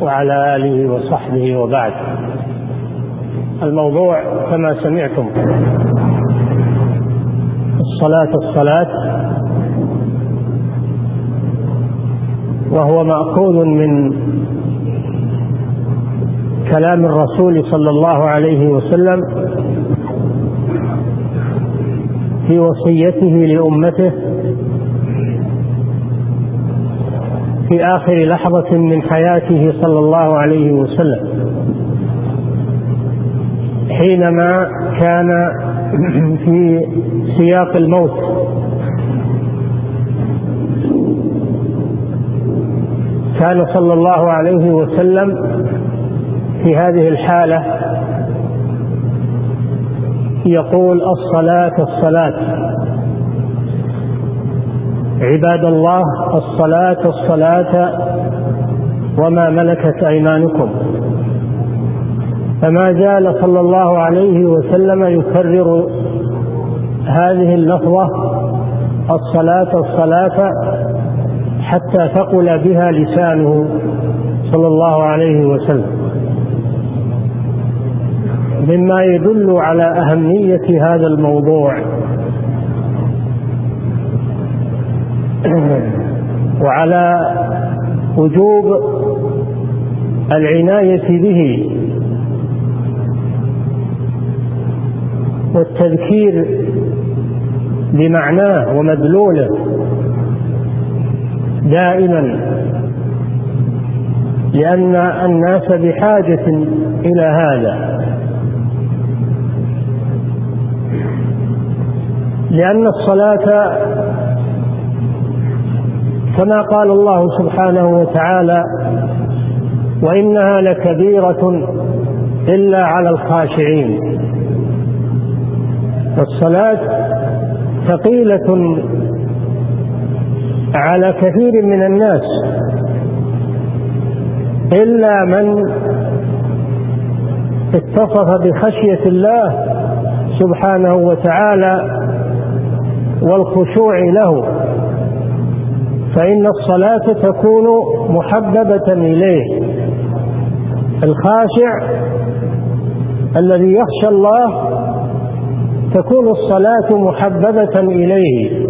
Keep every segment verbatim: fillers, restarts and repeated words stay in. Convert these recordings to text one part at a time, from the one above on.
وعلى آله وصحبه وبعد. الموضوع كما سمعتم الصلاة الصلاة، وهو مأخوذ من كلام الرسول صلى الله عليه وسلم في وصيته لأمته في آخر لحظة من حياته صلى الله عليه وسلم، حينما كان في سياق الموت. كان صلى الله عليه وسلم في هذه الحالة يقول: الصلاة الصلاة عباد الله، الصلاة الصلاة وما ملكت أيمانكم. فما زال صلى الله عليه وسلم يكرر هذه اللفظة الصلاة الصلاة حتى ثقل بها لسانه صلى الله عليه وسلم، مما يدل على أهمية هذا الموضوع وعلى وجوب العناية به والتذكير بمعناه ومدلوله دائما، لأن الناس بحاجة إلى هذا، لأن الصلاة كما قال الله سبحانه وتعالى: وإنها لكبيرة إلا على الخاشعين. والصلاة ثقيلة على كثير من الناس إلا من اتصف بخشية الله سبحانه وتعالى والخشوع له، فإن الصلاة تكون محببة إليه. الخاشع الذي يخشى الله تكون الصلاة محببة إليه،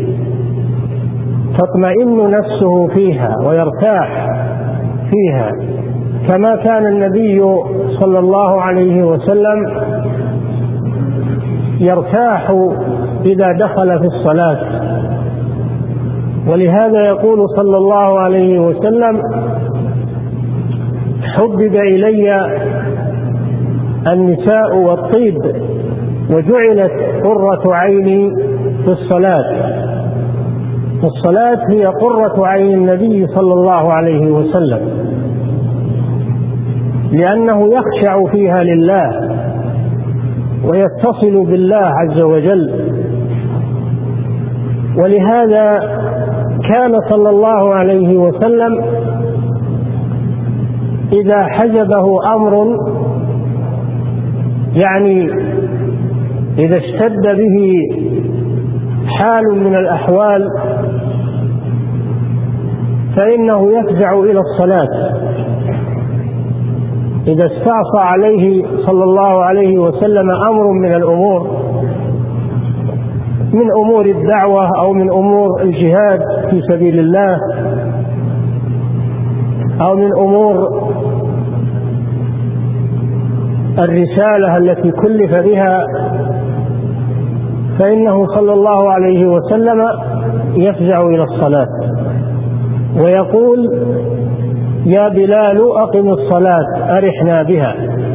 تطمئن نفسه فيها ويرتاح فيها، كما كان النبي صلى الله عليه وسلم يرتاح إذا دخل في الصلاة. ولهذا يقول صلى الله عليه وسلم: حبب إلي النساء والطيب وجعلت قرة عيني في الصلاة. الصلاة هي قرة عين النبي صلى الله عليه وسلم، لأنه يخشع فيها لله ويتصل بالله عز وجل. ولهذا كان صلى الله عليه وسلم إذا حجبه أمر، يعني إذا اشتد به حال من الأحوال، فإنه يفزع إلى الصلاة. إذا استعصى عليه صلى الله عليه وسلم أمر من الأمور، من أمور الدعوة أو من أمور الجهاد في سبيل الله أو من أمور الرسالة التي كلف بها، فإنه صلى الله عليه وسلم يفزع إلى الصلاة ويقول: يا بلال أقم الصلاة أرحنا بها.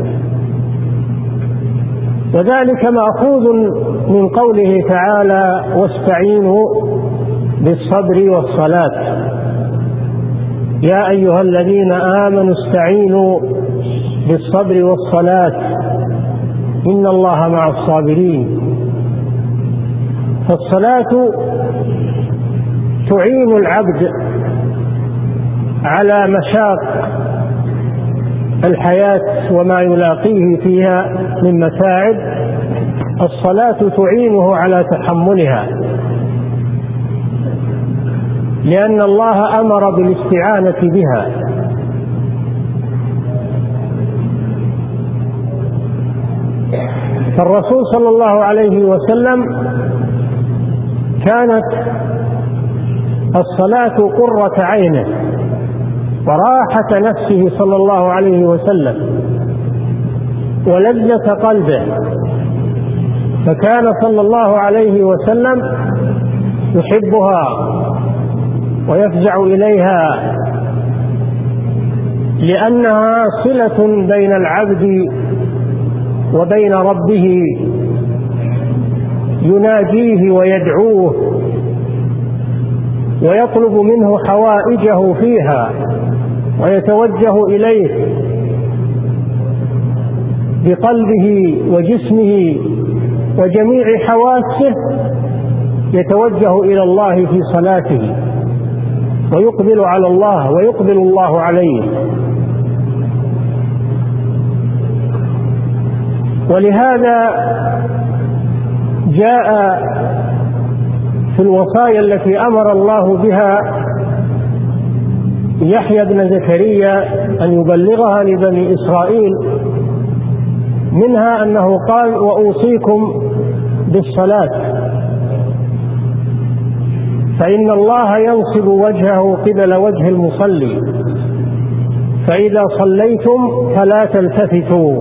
وذلك مأخوذ من قوله تعالى: واستعينوا بالصبر والصلاة. يا أيها الذين آمنوا استعينوا بالصبر والصلاة إن الله مع الصابرين. فالصلاة تعين العبد على مشاق الحياة وما يلاقيه فيها من متاعب. الصلاة تعينه على تحملها، لأن الله أمر بالاستعانة بها، فالرسول صلى الله عليه وسلم كانت الصلاة قرة عينه وراحة نفسه صلى الله عليه وسلم ولذة قلبه، فكان صلى الله عليه وسلم يحبها ويفزع إليها لأنها صلة بين العبد وبين ربه، يناجيه ويدعوه ويطلب منه حوائجه فيها ويتوجه إليه بقلبه وجسمه وجميع حواسه، يتوجه إلى الله في صلاته ويقبل على الله ويقبل الله عليه. ولهذا جاء في الوصايا التي أمر الله بها يحيى بن زكريا أن يبلغها لبني إسرائيل، منها أنه قال: وأوصيكم بالصلاة فإن الله ينصب وجهه قبل وجه المصلي، فإذا صليتم فلا تلتفتوا،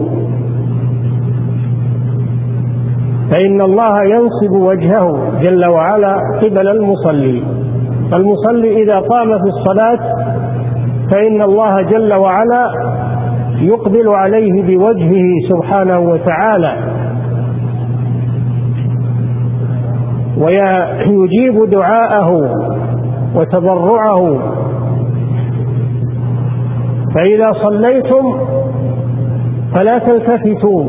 فإن الله ينصب وجهه جل وعلا قبل المصلي. المصلي إذا قام في الصلاة فإن الله جل وعلا يقبل عليه بوجهه سبحانه وتعالى ويجيب دعاءه وتضرعه. فإذا صليتم فلا تلتفتوا،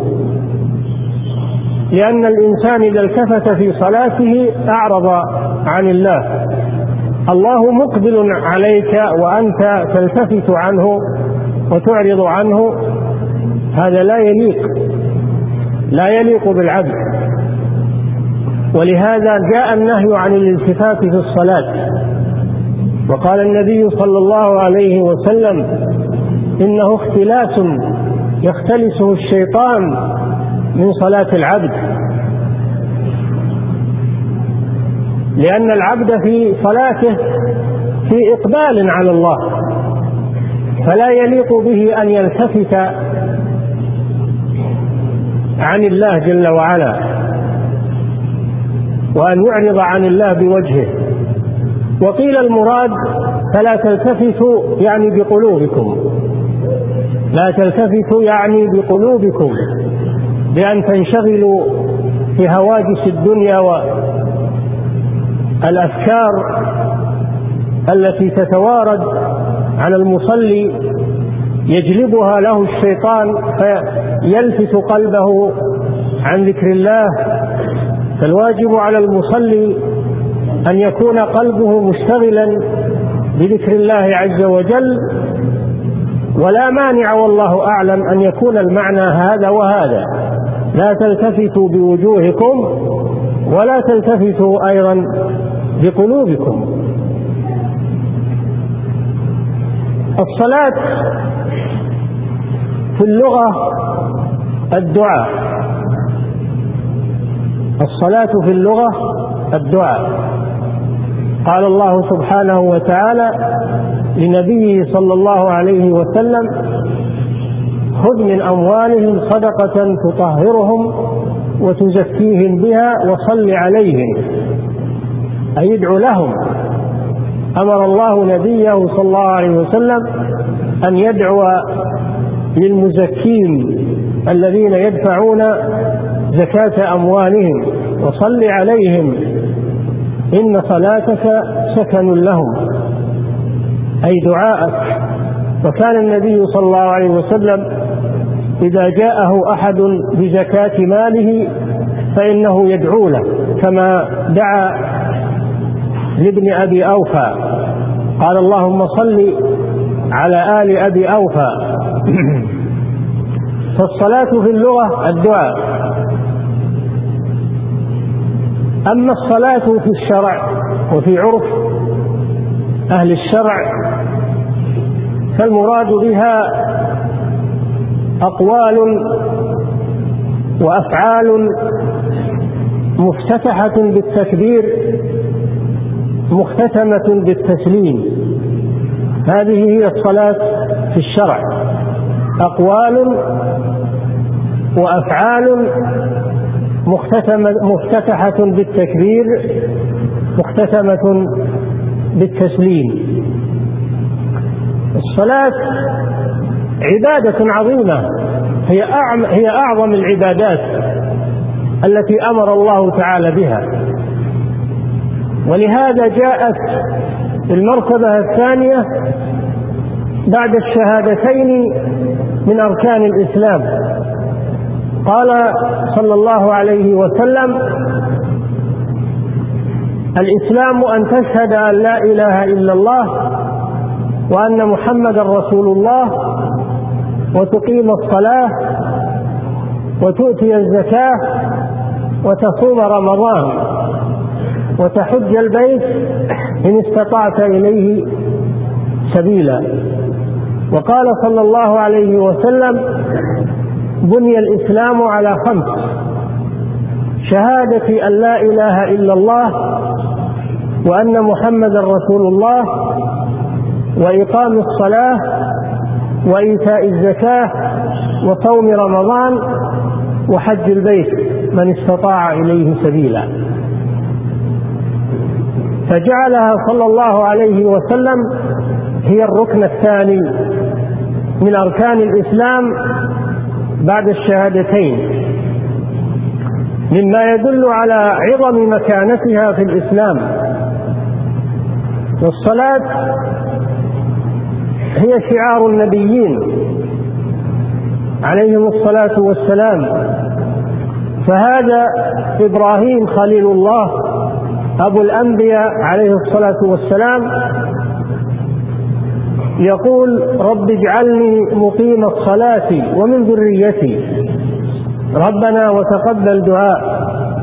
لأن الإنسان إذا التفت في صلاته أعرض عن الله، الله مقبل عليك وأنت تلتفت عنه وتعرض عنه، هذا لا يليق لا يليق بالعبد. ولهذا جاء النهي عن الالتفات في الصلاة، وقال النبي صلى الله عليه وسلم: إنه اختلاس يختلسه الشيطان من صلاة العبد، لأن العبد في صلاته في إقبال على الله، فلا يليق به أن يلتفت عن الله جل وعلا وأن يعرض عن الله بوجهه. وقيل المراد فلا تلتفتوا يعني بقلوبكم، لا تلتفتوا يعني بقلوبكم، بأن تنشغلوا في هواجس الدنيا والأفكار التي تتوارد على المصلي يجلبها له الشيطان فيلفت قلبه عن ذكر الله. فالواجب على المصلي أن يكون قلبه مشتغلا بذكر الله عز وجل، ولا مانع والله أعلم أن يكون المعنى هذا وهذا: لا تلتفتوا بوجوهكم ولا تلتفتوا أيضا بقلوبكم. الصلاة في اللغة الدعاء، الصلاة في اللغة الدعاء. قال الله سبحانه وتعالى لنبيه صلى الله عليه وسلم: خذ من أموالهم صدقة تطهرهم وتزكيهم بها وصل عليهم، أي ادعو لهم. أمر الله نبيه صلى الله عليه وسلم أن يدعو للمزكين الذين يدفعون زكاة أموالهم: وصل عليهم إن صلاتك سكن لهم، أي دعاءك. وكان النبي صلى الله عليه وسلم إذا جاءه أحد بزكاة ماله فإنه يدعو له، كما دعا لابن أبي أوفى قال: اللهم صل على آل أبي أوفى. فالصلاة في اللغة الدعاء. أما الصلاة في الشرع وفي عرف أهل الشرع فالمراد بها أقوال وأفعال مفتتحة بالتكبير مختتمة بالتسليم. هذه هي الصلاة في الشرع، أقوال وأفعال مختتمة مفتتحة بالتكبير مختتمة بالتسليم. الصلاة عبادة عظيمة، هي هي أعظم العبادات التي أمر الله تعالى بها، ولهذا جاءت المرتبة الثانية بعد الشهادتين من أركان الإسلام. قال صلى الله عليه وسلم: الإسلام أن تشهد أن لا إله إلا الله وأن محمدا رسول الله وتقيم الصلاة وتؤتي الزكاة وتصوم رمضان وتحج البيت إن استطعت إليه سبيلا. وقال صلى الله عليه وسلم: بني الإسلام على خمس: شهادة أن لا إله إلا الله وأن محمدا رسول الله وإقام الصلاة وإيتاء الزكاة وصوم رمضان وحج البيت من استطاع إليه سبيلا. فجعلها صلى الله عليه وسلم هي الركن الثاني من أركان الإسلام بعد الشهادتين، مما يدل على عظم مكانتها في الإسلام. والصلاة هي شعار النبيين عليهم الصلاة والسلام، فهذا إبراهيم خليل الله أبو الأنبياء عليه الصلاة والسلام يقول: رب اجعلني مقيم الصلاة ومن ذريتي ربنا وتقبل دعاء.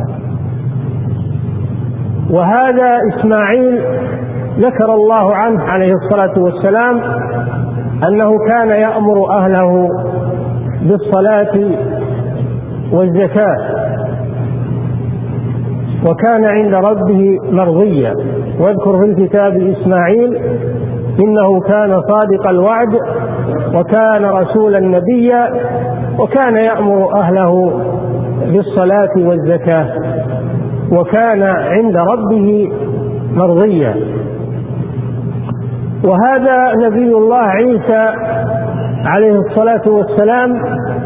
وهذا إسماعيل ذكر الله عنه عليه الصلاة والسلام أنه كان يأمر أهله بالصلاة والزكاة وكان عند ربه مرضيا. واذكر في الكتاب إسماعيل إنه كان صادق الوعد وكان رسولا نبيا وكان يأمر أهله بالصلاة والزكاة وكان عند ربه مرضيا. وهذا نبي الله عيسى عليه الصلاة والسلام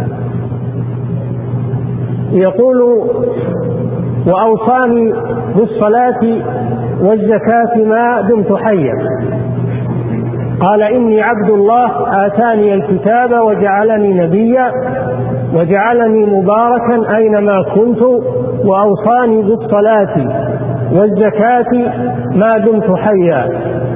يقول: وأوصاني بالصلاة والزكاة ما دمت حيا. قال: إني عبد الله آتاني الكتاب وجعلني نبيا وجعلني مباركا أينما كنت وأوصاني بالصلاة والزكاة ما دمت حيا.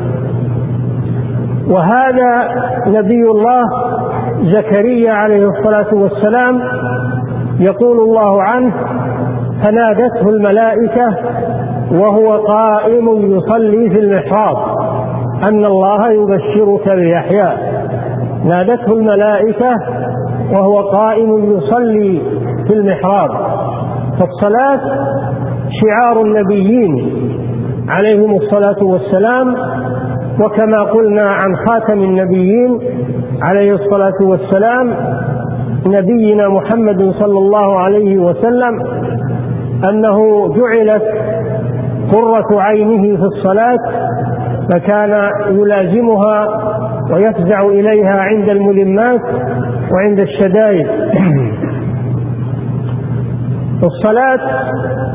وهذا نبي الله زكريا عليه الصلاة والسلام يقول الله عنه: فنادته الملائكة وهو قائم يصلي في المحراب أن الله يبشرك بيحيى. نادته الملائكة وهو قائم يصلي في المحراب. فالصلاة شعار النبيين عليهم الصلاة والسلام، وكما قلنا عن خاتم النبيين عليه الصلاة والسلام نبينا محمد صلى الله عليه وسلم أنه جعلت قرة عينه في الصلاة، فكان يلازمها ويفزع إليها عند الملمات وعند الشدائد. الصلاة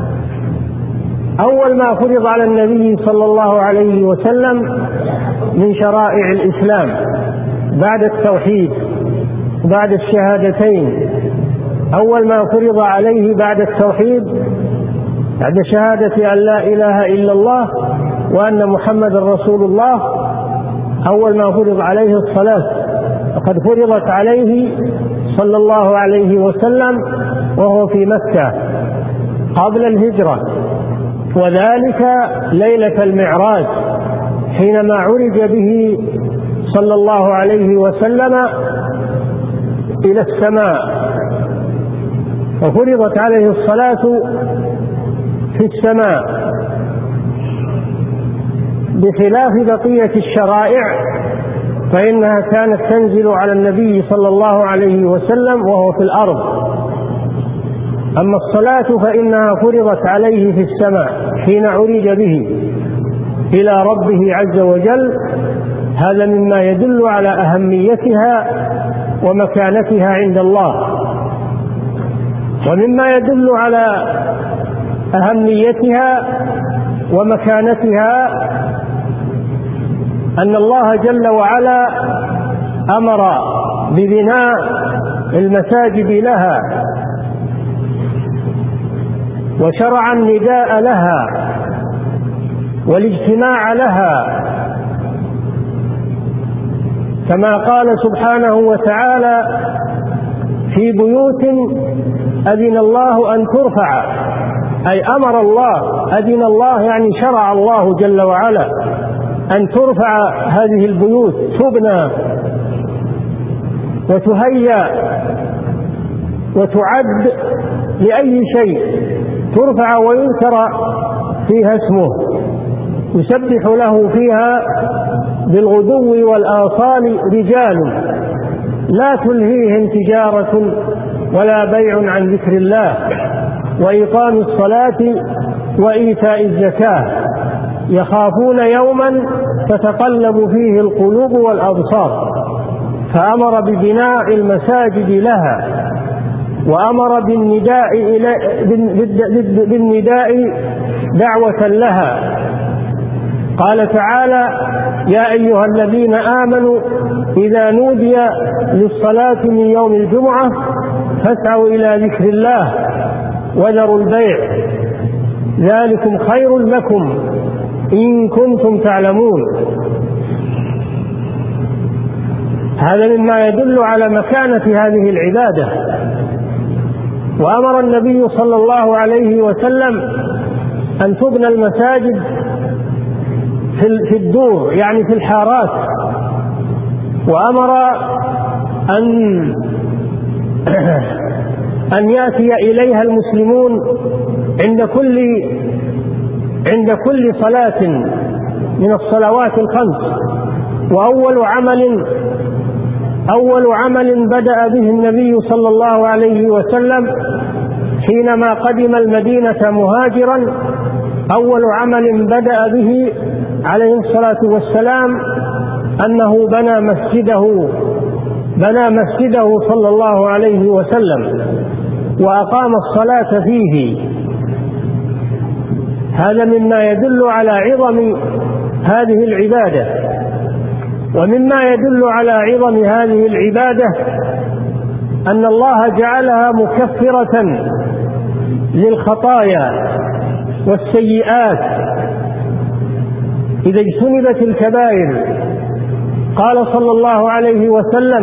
أول ما فرض على النبي صلى الله عليه وسلم من شرائع الإسلام بعد التوحيد بعد الشهادتين. أول ما فرض عليه بعد التوحيد بعد شهادة أن لا إله إلا الله وأن محمد رسول الله، أول ما فرض عليه الصلاة، وقد فرضت عليه صلى الله عليه وسلم وهو في مكة قبل الهجرة، وذلك ليلة المعراج حينما عرج به صلى الله عليه وسلم إلى السماء. وفرضت عليه الصلاة في السماء بخلاف بقية الشرائع فإنها كانت تنزل على النبي صلى الله عليه وسلم وهو في الأرض. أما الصلاة فإنها فرضت عليه في السماء حين عرج به إلى ربه عز وجل. هذا مما يدل على أهميتها ومكانتها عند الله. ومما يدل على أهميتها ومكانتها أن الله جل وعلا أمر ببناء المساجد لها وشرع النداء لها والاجتماع لها، كما قال سبحانه وتعالى في بيوت أذن الله أن ترفع، أي أمر الله، أذن الله يعني شرع الله جل وعلا أن ترفع هذه البيوت، تبنى وتهيأ وتعد لأي شيء، ترفع ويذكر فيها اسمه، يسبح له فيها بالغدو والآصال رجال لا تلهيهم تجارة ولا بيع عن ذكر الله وإقام الصلاة وإيتاء الزكاة يخافون يوما تتقلب فيه القلوب والأبصار. فأمر ببناء المساجد لها وأمر بالنداء بالنداء دعوة لها. قال تعالى: يا أيها الذين آمنوا إذا نودي للصلاة من يوم الجمعة فاسعوا إلى ذكر الله وذروا البيع ذلكم خير لكم إن كنتم تعلمون. هذا مما يدل على مكانة هذه العبادة. وأمر النبي صلى الله عليه وسلم أن تبنى المساجد في الدور، يعني في الحارات، وأمر أن أن يأتي إليها المسلمون عند كل عند كل صلاة من الصلوات الخمس. وأول عمل أول عمل بدأ به النبي صلى الله عليه وسلم حينما قدم المدينة مهاجرا، أول عمل بدأ به عليه الصلاة والسلام أنه بنى مسجده بنى مسجده صلى الله عليه وسلم وأقام الصلاة فيه. هذا مما يدل على عظم هذه العبادة. ومما يدل على عظم هذه العبادة أن الله جعلها مكفرة للخطايا والسيئات إذا اجتنبت الكبائر. قال صلى الله عليه وسلم: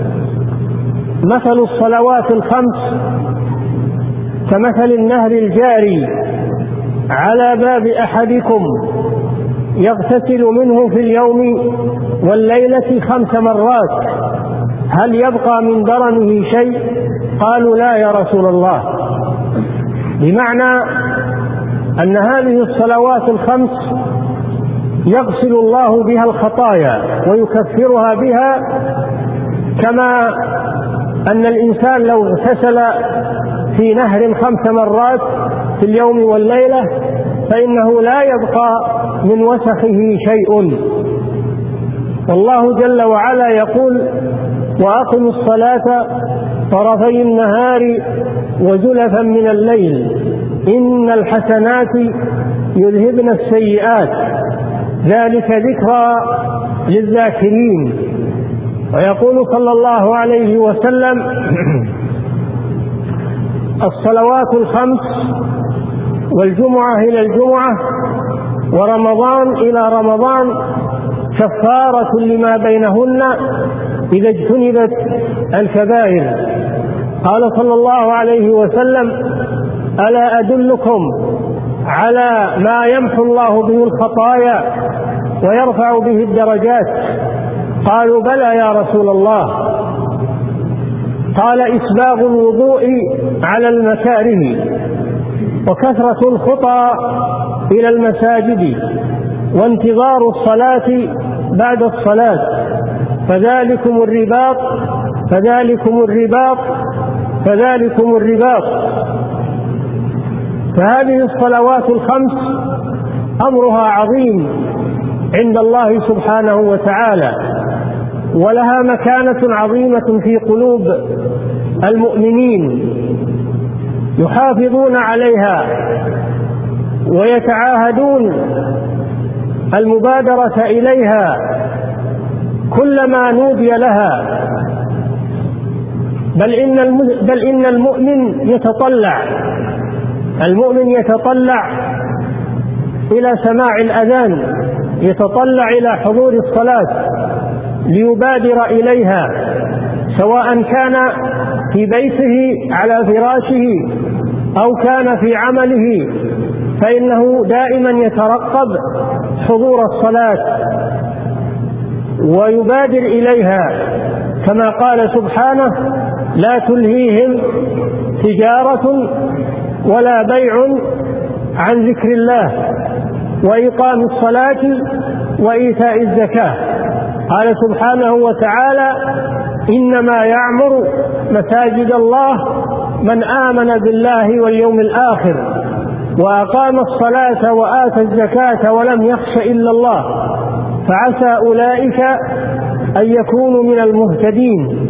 مثل الصلوات الخمس كمثل النهر الجاري على باب أحدكم يغتسل منه في اليوم والليلة خمس مرات هل يبقى من درنه شيء؟ قالوا: لا يا رسول الله. بمعنى أن هذه الصلوات الخمس يغسل الله بها الخطايا ويكفرها بها، كما أن الإنسان لو اغتسل في نهر خمس مرات في اليوم والليلة فإنه لا يبقى من وسخه شيء. والله جل وعلا يقول: وأقم الصلاة طرفي النهار وزلفا من الليل إن الحسنات يذهبن السيئات ذلك ذكرى للذاكرين. ويقول صلى الله عليه وسلم: الصلوات الخمس والجمعة إلى الجمعة ورمضان إلى رمضان كفارة لما بينهن إذا اجتنبت الكبائر. قال صلى الله عليه وسلم: ألا أدلكم على ما يمحو الله به الخطايا ويرفع به الدرجات؟ قالوا: بلى يا رسول الله. قال: إسباغ الوضوء على المكاره، وكثرة الخطى إلى المساجد، وانتظار الصلاة بعد الصلاة، فذلكم الرباط فذلكم الرباط فذلكم الرباط. فهذه الصلوات الخمس أمرها عظيم عند الله سبحانه وتعالى، ولها مكانة عظيمة في قلوب المؤمنين، يحافظون عليها ويتعاهدون المبادرة إليها كلما نودي لها. بل إن بل إن المؤمن يتطلع المؤمن يتطلع إلى سماع الأذان، يتطلع إلى حضور الصلاة ليبادر إليها، سواء كان في بيته على فراشه أو كان في عمله، فإنه دائما يترقب حضور الصلاة ويبادر إليها، كما قال سبحانه: لا تلهيهم تجارة ولا بيع عن ذكر الله وإقام الصلاة وإيتاء الزكاة. قال سبحانه وتعالى: إنما يعمر مساجد الله من آمن بالله واليوم الآخر وأقام الصلاة وآتى الزكاة ولم يخش إلا الله، فعسى أولئك أن يكونوا من المهتدين.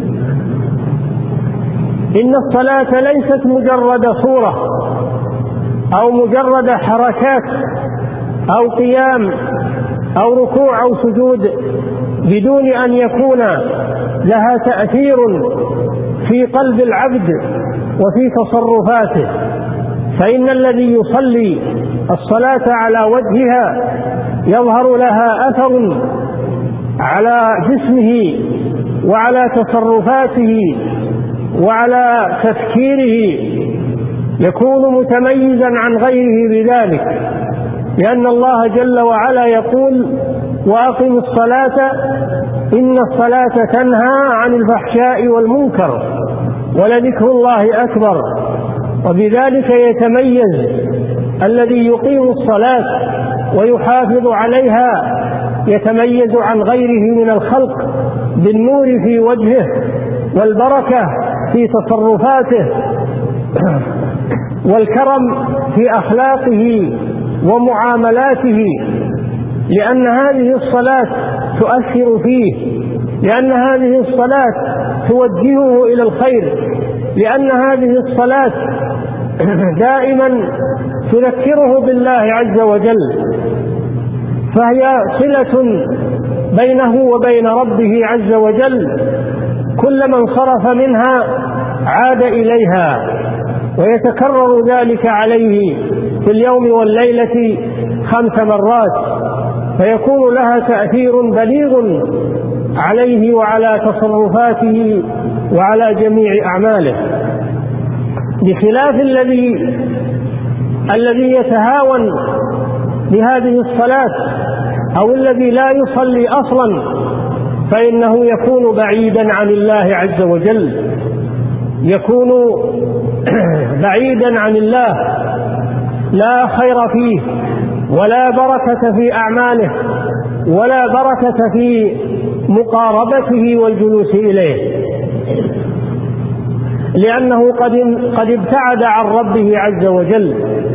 إن الصلاة ليست مجرد صورة أو مجرد حركات أو قيام أو ركوع أو سجود بدون أن يكون لها تأثير في قلب العبد وفي تصرفاته. فإن الذي يصلي الصلاة على وجهها يظهر لها أثر على جسمه وعلى تصرفاته وعلى تفكيره، يكون متميزا عن غيره بذلك، لأن الله جل وعلا يقول: وأقم الصلاة إن الصلاة تنهى عن الفحشاء والمنكر ولذكر الله أكبر. وبذلك يتميز الذي يقيم الصلاة ويحافظ عليها، يتميز عن غيره من الخلق بالنور في وجهه والبركة في تصرفاته والكرم في أخلاقه ومعاملاته، لأن هذه الصلاة تؤثر فيه، لأن هذه الصلاة توجهه إلى الخير، لأن هذه الصلاة دائما تذكره بالله عز وجل، فهي صلة بينه وبين ربه عز وجل. كلما انصرف منها عاد إليها، ويتكرر ذلك عليه في اليوم والليلة خمس مرات، فيكون لها تأثير بليغ عليه وعلى تصرفاته وعلى جميع أعماله، بخلاف الذي الذي يتهاون بهذه الصلاة أو الذي لا يصلي أصلا، فإنه يكون بعيدا عن الله عز وجل، يكون بعيدا عن الله، لا خير فيه ولا بركة في أعماله ولا بركة في مقاربته والجلوس إليه، لأنه قد قد ابتعد عن ربه عز وجل.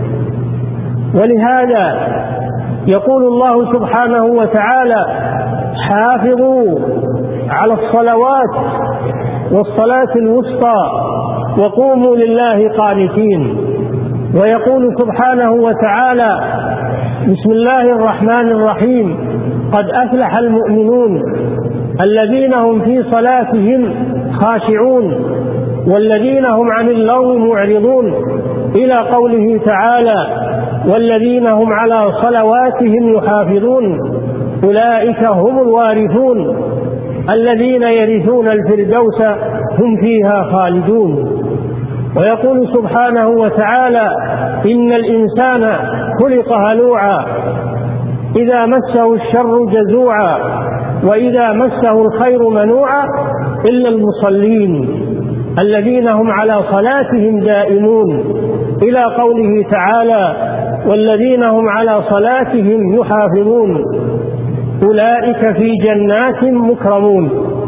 ولهذا يقول الله سبحانه وتعالى: حافظوا على الصلوات والصلاة الوسطى وقوموا لله قانتين. ويقول سبحانه وتعالى: بسم الله الرحمن الرحيم: قد أفلح المؤمنون الذين هم في صلاتهم خاشعون والذين هم عن اللغو معرضون، إلى قوله تعالى: والذين هم على صلواتهم يحافظون أولئك هم الوارثون الذين يرثون الفردوس هم فيها خالدون. ويقول سبحانه وتعالى: إن الإنسان خلق هلوعا إذا مسه الشر جزوعا وإذا مسه الخير منوعا إلا المصلين الذين هم على صلاتهم دائمون، إلى قوله تعالى: والذين هم على صلاتهم يحافظون أولئك في جنات مكرمون.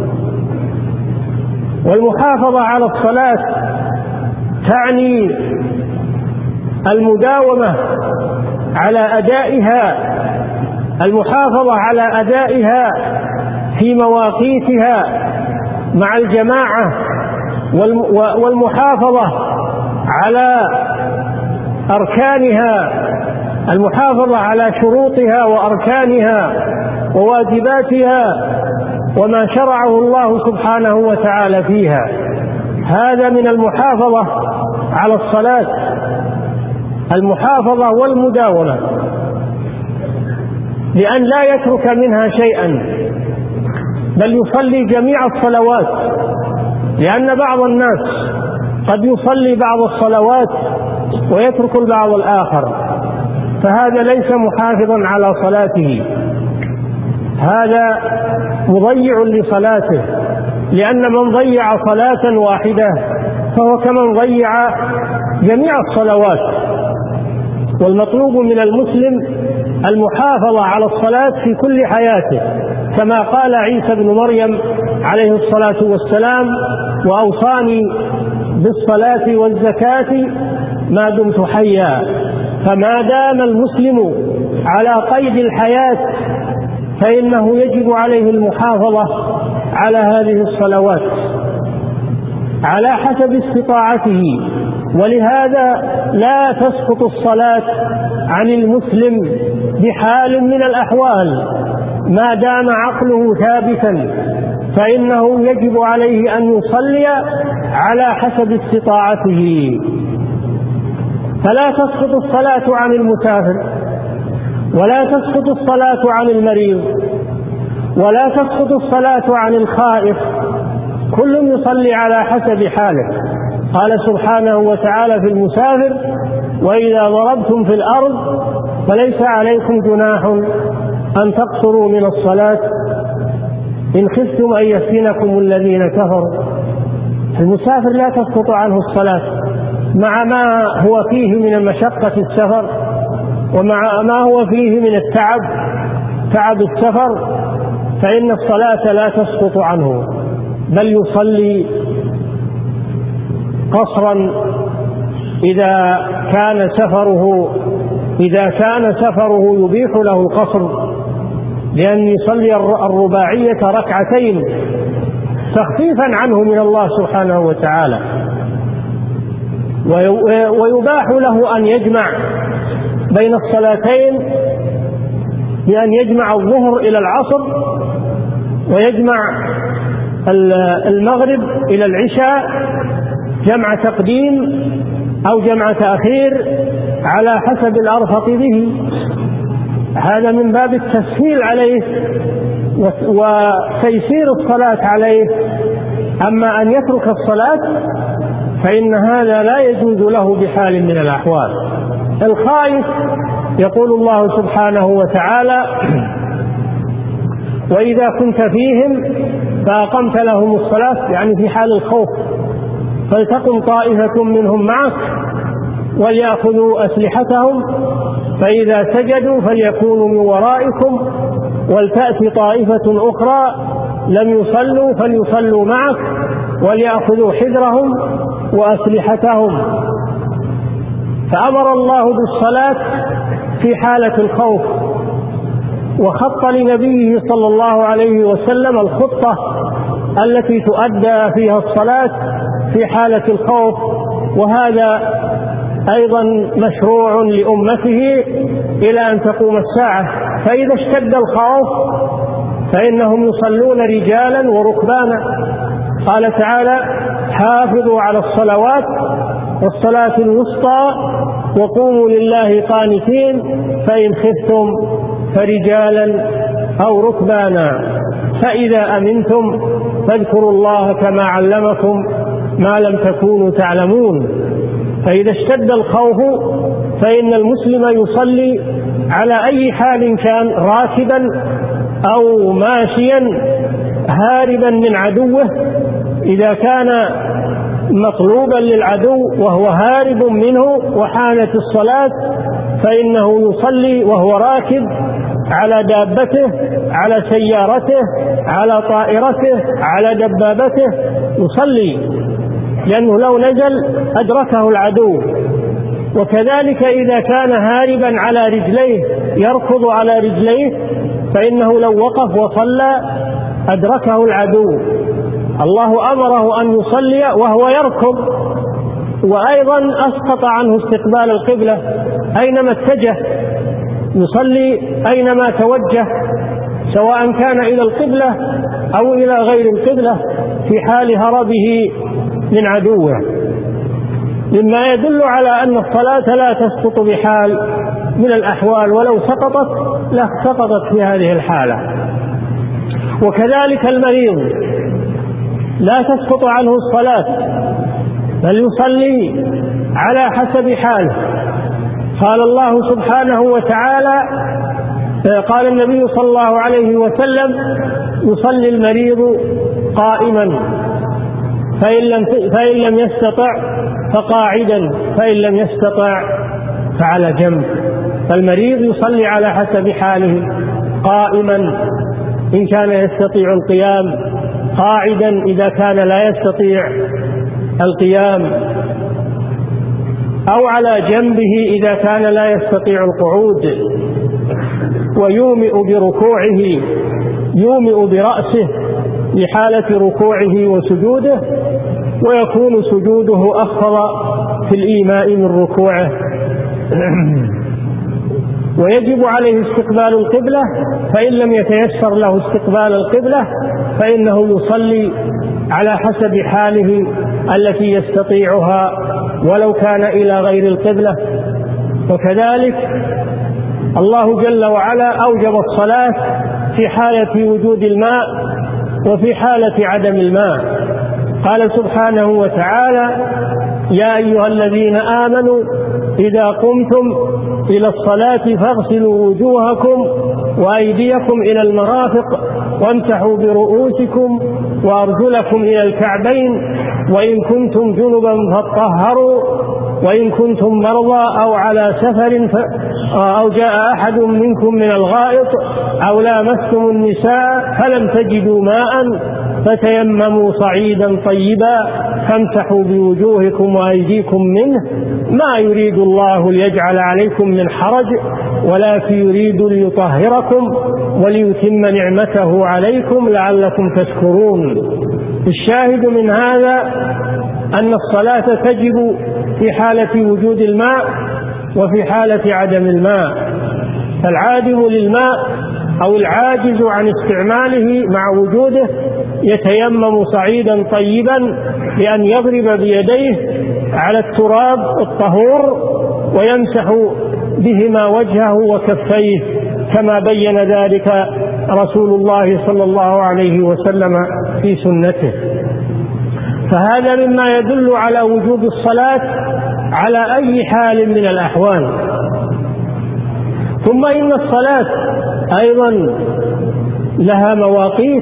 والمحافظة على الصلاة تعني المداومة على أدائها، المحافظة على أدائها في مواقيتها مع الجماعة، والمحافظة على أركانها، المحافظة على شروطها وأركانها وواجباتها وما شرعه الله سبحانه وتعالى فيها. هذا من المحافظة على الصلاة، المحافظة والمداومة، لأن لا يترك منها شيئا، بل يصلي جميع الصلوات، لأن بعض الناس قد يصلي بعض الصلوات ويترك البعض الآخر، فهذا ليس محافظا على صلاته، هذا مضيع لصلاته، لأن من ضيع صلاة واحدة فهو كمن ضيع جميع الصلوات. والمطلوب من المسلم المحافظة على الصلاة في كل حياته، كما قال عيسى بن مريم عليه الصلاة والسلام: وأوصاني بالصلاة والزكاة ما دمت حيا. فما دام المسلم على قيد الحياة فإنه يجب عليه المحافظة على هذه الصلوات على حسب استطاعته، ولهذا لا تسقط الصلاة عن المسلم بحال من الأحوال ما دام عقله ثابتا، فإنه يجب عليه أن يصلي على حسب استطاعته. فلا تسقط الصلاة عن المسافر، ولا تسقط الصلاة عن المريض، ولا تسقط الصلاة عن الخائف، كل يصلي على حسب حاله. قال سبحانه وتعالى في المسافر: وإذا ضربتم في الأرض فليس عليكم جناح أن تقصروا من الصلاة إن خفتم أن يفتنكم الذين كفروا. المسافر لا تسقط عنه الصلاة مع ما هو فيه من مشقة السفر، ومع ما هو فيه من التعب، تعب السفر، فإن الصلاة لا تسقط عنه، بل يصلي قصرا إذا كان سفره إذا كان سفره يبيح له القصر، لأن يصلي الرباعية ركعتين تخفيفا عنه من الله سبحانه وتعالى. ويباح له أن يجمع بين الصلاتين بأن يجمع الظهر إلى العصر، ويجمع المغرب إلى العشاء، جمع تقديم أو جمع تأخير على حسب الأرفق به. هذا من باب التسهيل عليه وتيسير الصلاة عليه. أما أن يترك الصلاة فإن هذا لا يجوز له بحال من الأحوال. الخائف يقول الله سبحانه وتعالى: وإذا كنت فيهم فأقمت لهم الصلاة، يعني في حال الخوف، فلتقم طائفة منهم معك وليأخذوا أسلحتهم، فإذا سجدوا فليكونوا من ورائكم ولتأتي طائفة أخرى لم يصلوا فليصلوا معك وليأخذوا حذرهم وأسلحتهم. فأمر الله بالصلاة في حالة الخوف، وخط لنبيه صلى الله عليه وسلم الخطة التي تؤدى فيها الصلاة في حالة الخوف، وهذا أيضا مشروع لأمته إلى أن تقوم الساعة. فإذا اشتد الخوف فإنهم يصلون رجالا وركبانا. قال تعالى: حافظوا على الصلوات والصلاة الوسطى وقوموا لله قانتين فإن خفتم فرجالا أو ركبانا فإذا أمنتم فاذكروا الله كما علمكم ما لم تكونوا تعلمون. فإذا اشتد الخوف فإن المسلم يصلي على أي حال كان، راكبا أو ماشيا هاربا من عدوه. إذا كان مطلوبا للعدو وهو هارب منه وحانت الصلاة، فإنه يصلي وهو راكب على دابته، على سيارته، على طائرته، على دبابته، يصلي، لأنه لو نزل أدركه العدو. وكذلك إذا كان هاربا على رجليه يركض على رجليه، فإنه لو وقف وصلى أدركه العدو. الله أمره أن يصلي وهو يركض، وأيضا أسقط عنه استقبال القبلة أينما اتجه، يصلي أينما توجه، سواء كان إلى القبلة أو إلى غير القبلة في حال هربه من عدوه، مما يدل على أن الصلاة لا تسقط بحال من الأحوال، ولو سقطت لا سقطت في هذه الحالة. وكذلك المريض لا تسقط عنه الصلاة، بل يصلي على حسب حاله. قال الله سبحانه وتعالى، قال النبي صلى الله عليه وسلم: يصلي المريض قائما، فإن لم فإن لم يستطع فقاعدا، فإن لم يستطع فعلى جنب. فالمريض يصلي على حسب حاله، قائما إن كان يستطيع القيام، قاعدا إذا كان لا يستطيع القيام، أو على جنبه إذا كان لا يستطيع القعود. ويومئ بركوعه، يومئ برأسه لحالة ركوعه وسجوده، ويكون سجوده أخفض في الإيماء من ركوعه. ويجب عليه استقبال القبلة، فإن لم يتيسر له استقبال القبلة فإنه يصلي على حسب حاله التي يستطيعها ولو كان إلى غير القبلة. وكذلك الله جل وعلا أوجب الصلاة في حالة وجود الماء وفي حالة عدم الماء. قال سبحانه وتعالى: يا أيها الذين آمنوا إذا قمتم إلى الصلاة فاغسلوا وجوهكم وأيديكم إلى المرافق وامسحوا برؤوسكم وأرجلكم إلى الكعبين وإن كنتم جنبا فاطهروا وإن كنتم مرضى أو على سفر أو جاء أحد منكم من الغائط أو لامستم النساء فلم تجدوا ماء فتيمموا صعيدا طيبا فامسحوا بوجوهكم وأيديكم منه ما يريد الله ليجعل عليكم من حرج ولكن يريد ليطهركم وليتم نعمته عليكم لعلكم تشكرون. الشاهد من هذا أن الصلاة تجب في حالة وجود الماء وفي حالة عدم الماء. فالعادم للماء أو العاجز عن استعماله مع وجوده يتيمم صعيدا طيبا بأن يضرب بيديه على التراب الطهور ويمسح بهما وجهه وكفيه كما بين ذلك رسول الله صلى الله عليه وسلم في سنته. فهذا مما يدل على وجوب الصلاة على أي حال من الأحوال. ثم إن الصلاة أيضا لها مواقيت،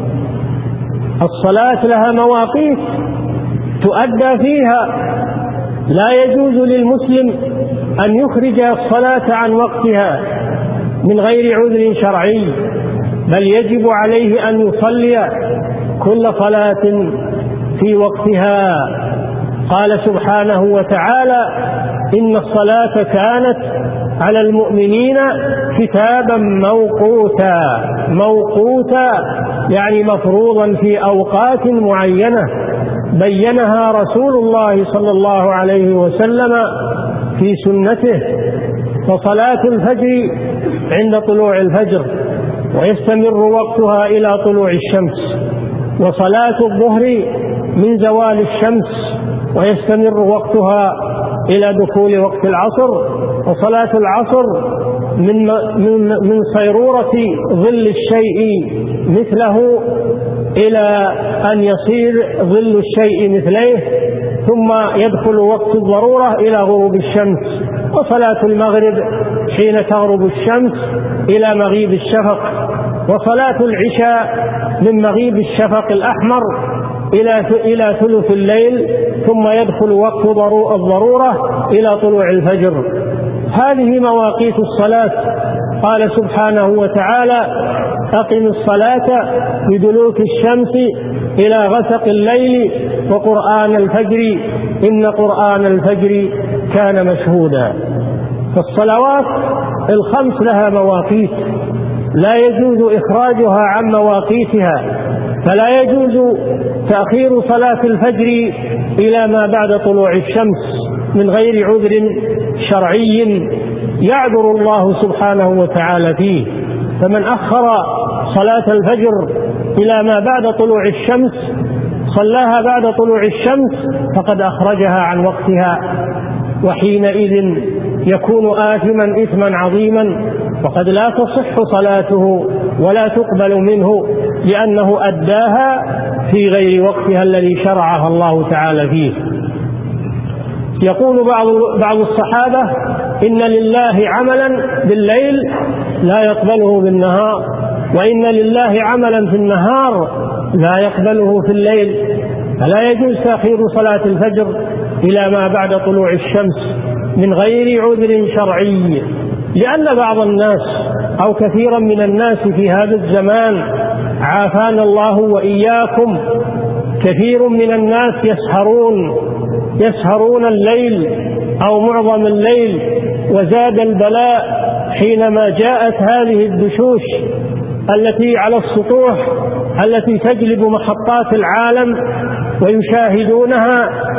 الصلاة لها مواقيت تؤدى فيها، لا يجوز للمسلم أن يخرج الصلاة عن وقتها من غير عذر شرعي، بل يجب عليه أن يصلي كل صلاة في وقتها. قال سبحانه وتعالى: إن الصلاة كانت على المؤمنين كتابا موقوتا. موقوتا يعني مفروضا في أوقات معينة بينها رسول الله صلى الله عليه وسلم في سنته. فصلاة الفجر عند طلوع الفجر ويستمر وقتها إلى طلوع الشمس، وصلاة الظهر من زوال الشمس ويستمر وقتها إلى دخول وقت العصر، وصلاة العصر من من من صيرورة ظل الشيء مثله إلى أن يصير ظل الشيء مثليه، ثم يدخل وقت الضرورة إلى غروب الشمس. وصلاة المغرب حين تغرب الشمس إلى مغيب الشفق، وصلاة العشاء من مغيب الشفق الأحمر إلى إلى ثلث الليل، ثم يدخل وقت الضرورة إلى طلوع الفجر. هذه مواقيت الصلاة. قال سبحانه وتعالى: أقم الصلاة بدلوك الشمس إلى غسق الليل وقرآن الفجر إن قرآن الفجر كان مشهودا. فالصلوات الخمس لها مواقيت لا يجوز إخراجها عن مواقيتها، فلا يجوز تأخير صلاة الفجر إلى ما بعد طلوع الشمس من غير عذر شرعي يعذر الله سبحانه وتعالى فيه. فمن أخر صلاة الفجر إلى ما بعد طلوع الشمس صلاها بعد طلوع الشمس فقد أخرجها عن وقتها، وحينئذ يكون آثما إثما عظيما، وقد لا تصح صلاته ولا تقبل منه لأنه أداها في غير وقتها الذي شرعها الله تعالى فيه. يقول بعض بعض الصحابة: إن لله عملا بالليل لا يقبله بالنهار، وإن لله عملا في النهار لا يقبله في الليل. فلا يجوز تأخير صلاة الفجر إلى ما بعد طلوع الشمس من غير عذر شرعي، لأن بعض الناس أو كثيرا من الناس في هذا الزمان عافانا الله وإياكم، كثير من الناس يسهرون يسهرون الليل أو معظم الليل، وزاد البلاء حينما جاءت هذه الدشوش التي على السطوح التي تجلب محطات العالم ويشاهدونها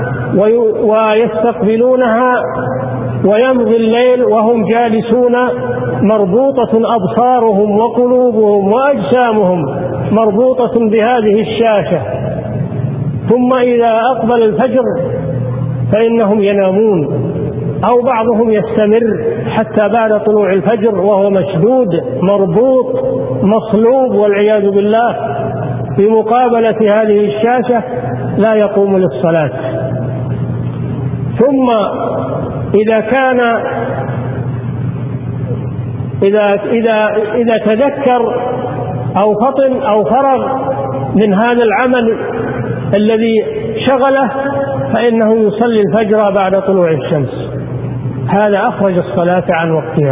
ويستقبلونها، ويمضي الليل وهم جالسون مربوطة أبصارهم وقلوبهم وأجسامهم مربوطة بهذه الشاشة، ثم إذا أقبل الفجر فإنهم ينامون، أو بعضهم يستمر حتى بعد طلوع الفجر وهو مشدود مربوط مصلوب والعياذ بالله في مقابلة هذه الشاشة لا يقوم للصلاة. ثم إذا كان إذا إذا إذا تذكر أو فطن أو فرغ من هذا العمل الذي شغله فإنه يصلي الفجر بعد طلوع الشمس. هذا أخرج الصلاة عن وقتها.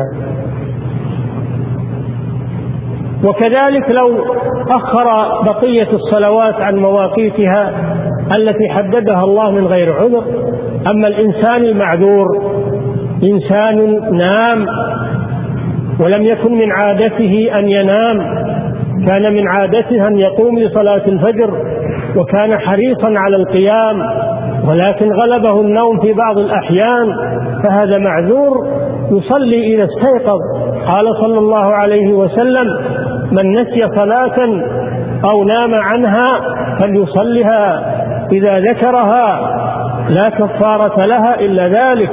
وكذلك لو أخر بقية الصلوات عن مواقيتها التي حددها الله من غير عذر. أما الإنسان المعذور، إنسان نام ولم يكن من عادته أن ينام، كان من عادته أن يقوم لصلاة الفجر وكان حريصا على القيام، ولكن غلبه النوم في بعض الأحيان، فهذا معذور يصلي إذا استيقظ. قال صلى الله عليه وسلم: من نسي صلاة أو نام عنها فليصلها إذا ذكرها لا كفارة لها إلا ذلك.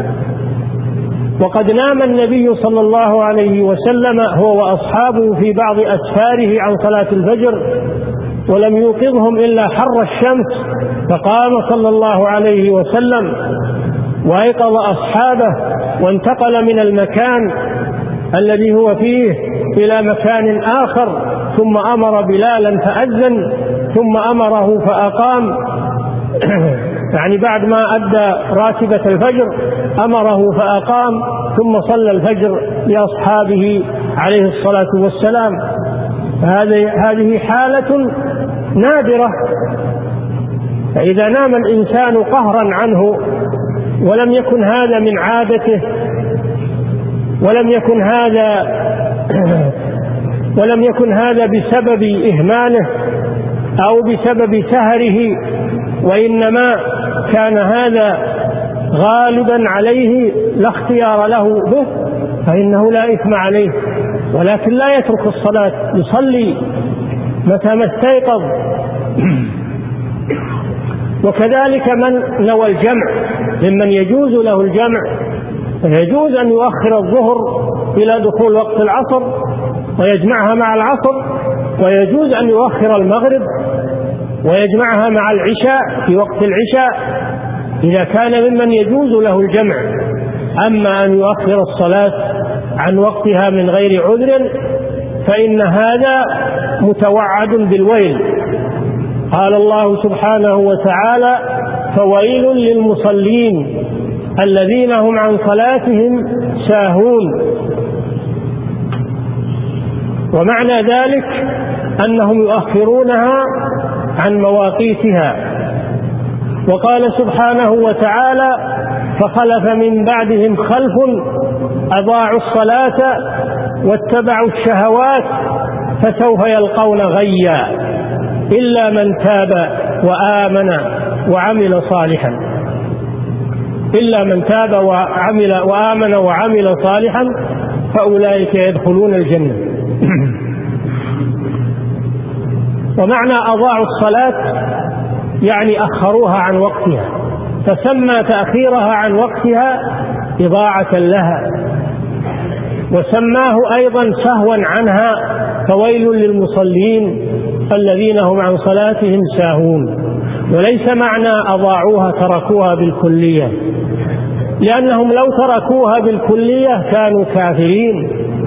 وقد نام النبي صلى الله عليه وسلم هو وأصحابه في بعض أسفاره عن صلاة الفجر ولم يوقظهم إلا حر الشمس، فقام صلى الله عليه وسلم وأيقظ أصحابه وانتقل من المكان الذي هو فيه إلى مكان آخر، ثم أمر بلالا فأذن، ثم أمره فأقام يعني بعد ما أدى راتبة الفجر أمره فأقام، ثم صلى الفجر لأصحابه عليه الصلاة والسلام. هذه حالة نادرة. فإذا نام الإنسان قهرا عنه ولم يكن هذا من عادته ولم يكن هذا ولم يكن هذا بسبب إهماله أو بسبب سهره، وإنما كان هذا غالبا عليه لا اختيار له به، فإنه لا إثم عليه، ولكن لا يترك الصلاة، يصلي متى ما استيقظ. وكذلك من نوى الجمع ممن يجوز له الجمع، فيجوز أن يؤخر الظهر إلى دخول وقت العصر ويجمعها مع العصر، ويجوز أن يؤخر المغرب ويجمعها مع العشاء في وقت العشاء إذا كان ممن يجوز له الجمع. أما أن يؤخر الصلاة عن وقتها من غير عذر فإن هذا متوعد بالويل. قال الله سبحانه وتعالى: فويل للمصلين الذين هم عن صلاتهم ساهون. ومعنى ذلك أنهم يؤخرونها عن مواقيتها. وقال سبحانه وتعالى: فخلف من بعدهم خلف أضاعوا الصلاة واتبعوا الشهوات فسوف يلقون غيا إلا من تاب وآمن وعمل صالحا إلا من تاب وعمل وآمن وعمل صالحا فأولئك يدخلون الجنة. ومعنى أضاعوا الصلاة يعني أخروها عن وقتها، فسمى تأخيرها عن وقتها إضاعة لها، وسماه أيضا سهوا عنها: فويل للمصلين الذين هم عن صلاتهم ساهون. وليس معنى أضاعوها تركوها بالكلية، لأنهم لو تركوها بالكلية كانوا كافرين،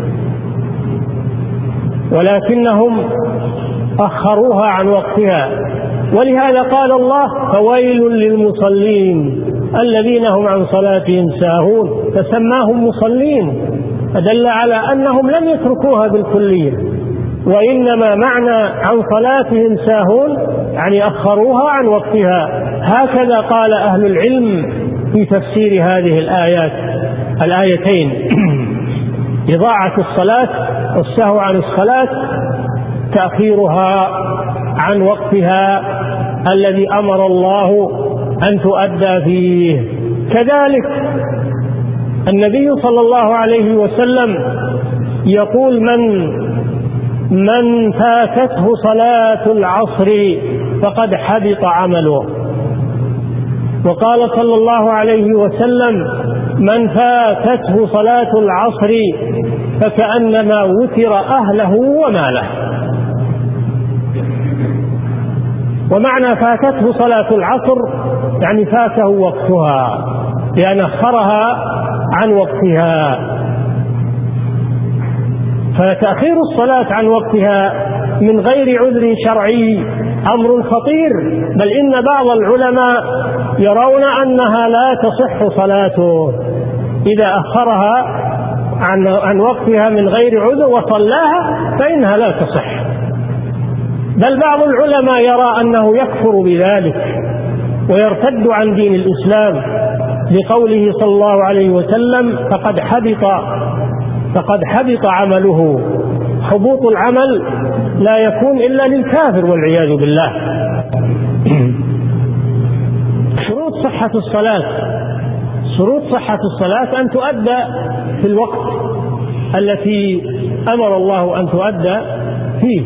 ولكنهم أخروها عن وقتها. ولهذا قال الله: فويل للمصلين الذين هم عن صلاتهم ساهون، فسماهم مصلين، فدل على أنهم لم يتركوها بالكلية، وإنما معنى عن صلاتهم ساهون يعني أخروها عن وقتها. هكذا قال أهل العلم في تفسير هذه الآيات الآيتين: إضاعة الصلاة والسهو عن الصلاة تأخيرها عن وقتها الذي أمر الله أن تؤدى فيه. كذلك النبي صلى الله عليه وسلم يقول: من من فاتته صلاة العصر فقد حبط عمله. وقال صلى الله عليه وسلم: من فاتته صلاة العصر فكأنما وتر أهله وماله. ومعنى فاتته صلاة العصر يعني فاته وقتها، لأن أخرها عن وقتها. فتأخير الصلاة عن وقتها من غير عذر شرعي أمر خطير، بل إن بعض العلماء يرون أنها لا تصح صلاته إذا أخرها عن عن وقتها من غير عذر وصلاها فإنها لا تصح. بل بعض العلماء يرى أنه يكفر بذلك ويرتد عن دين الإسلام، لقوله صلى الله عليه وسلم: فقد حبط فقد حبط عمله. حبوط العمل لا يكون إلا للكافر والعياذ بالله. شروط صحة الصلاة شروط صحة الصلاة أن تؤدى في الوقت التي أمر الله أن تؤدى فيه،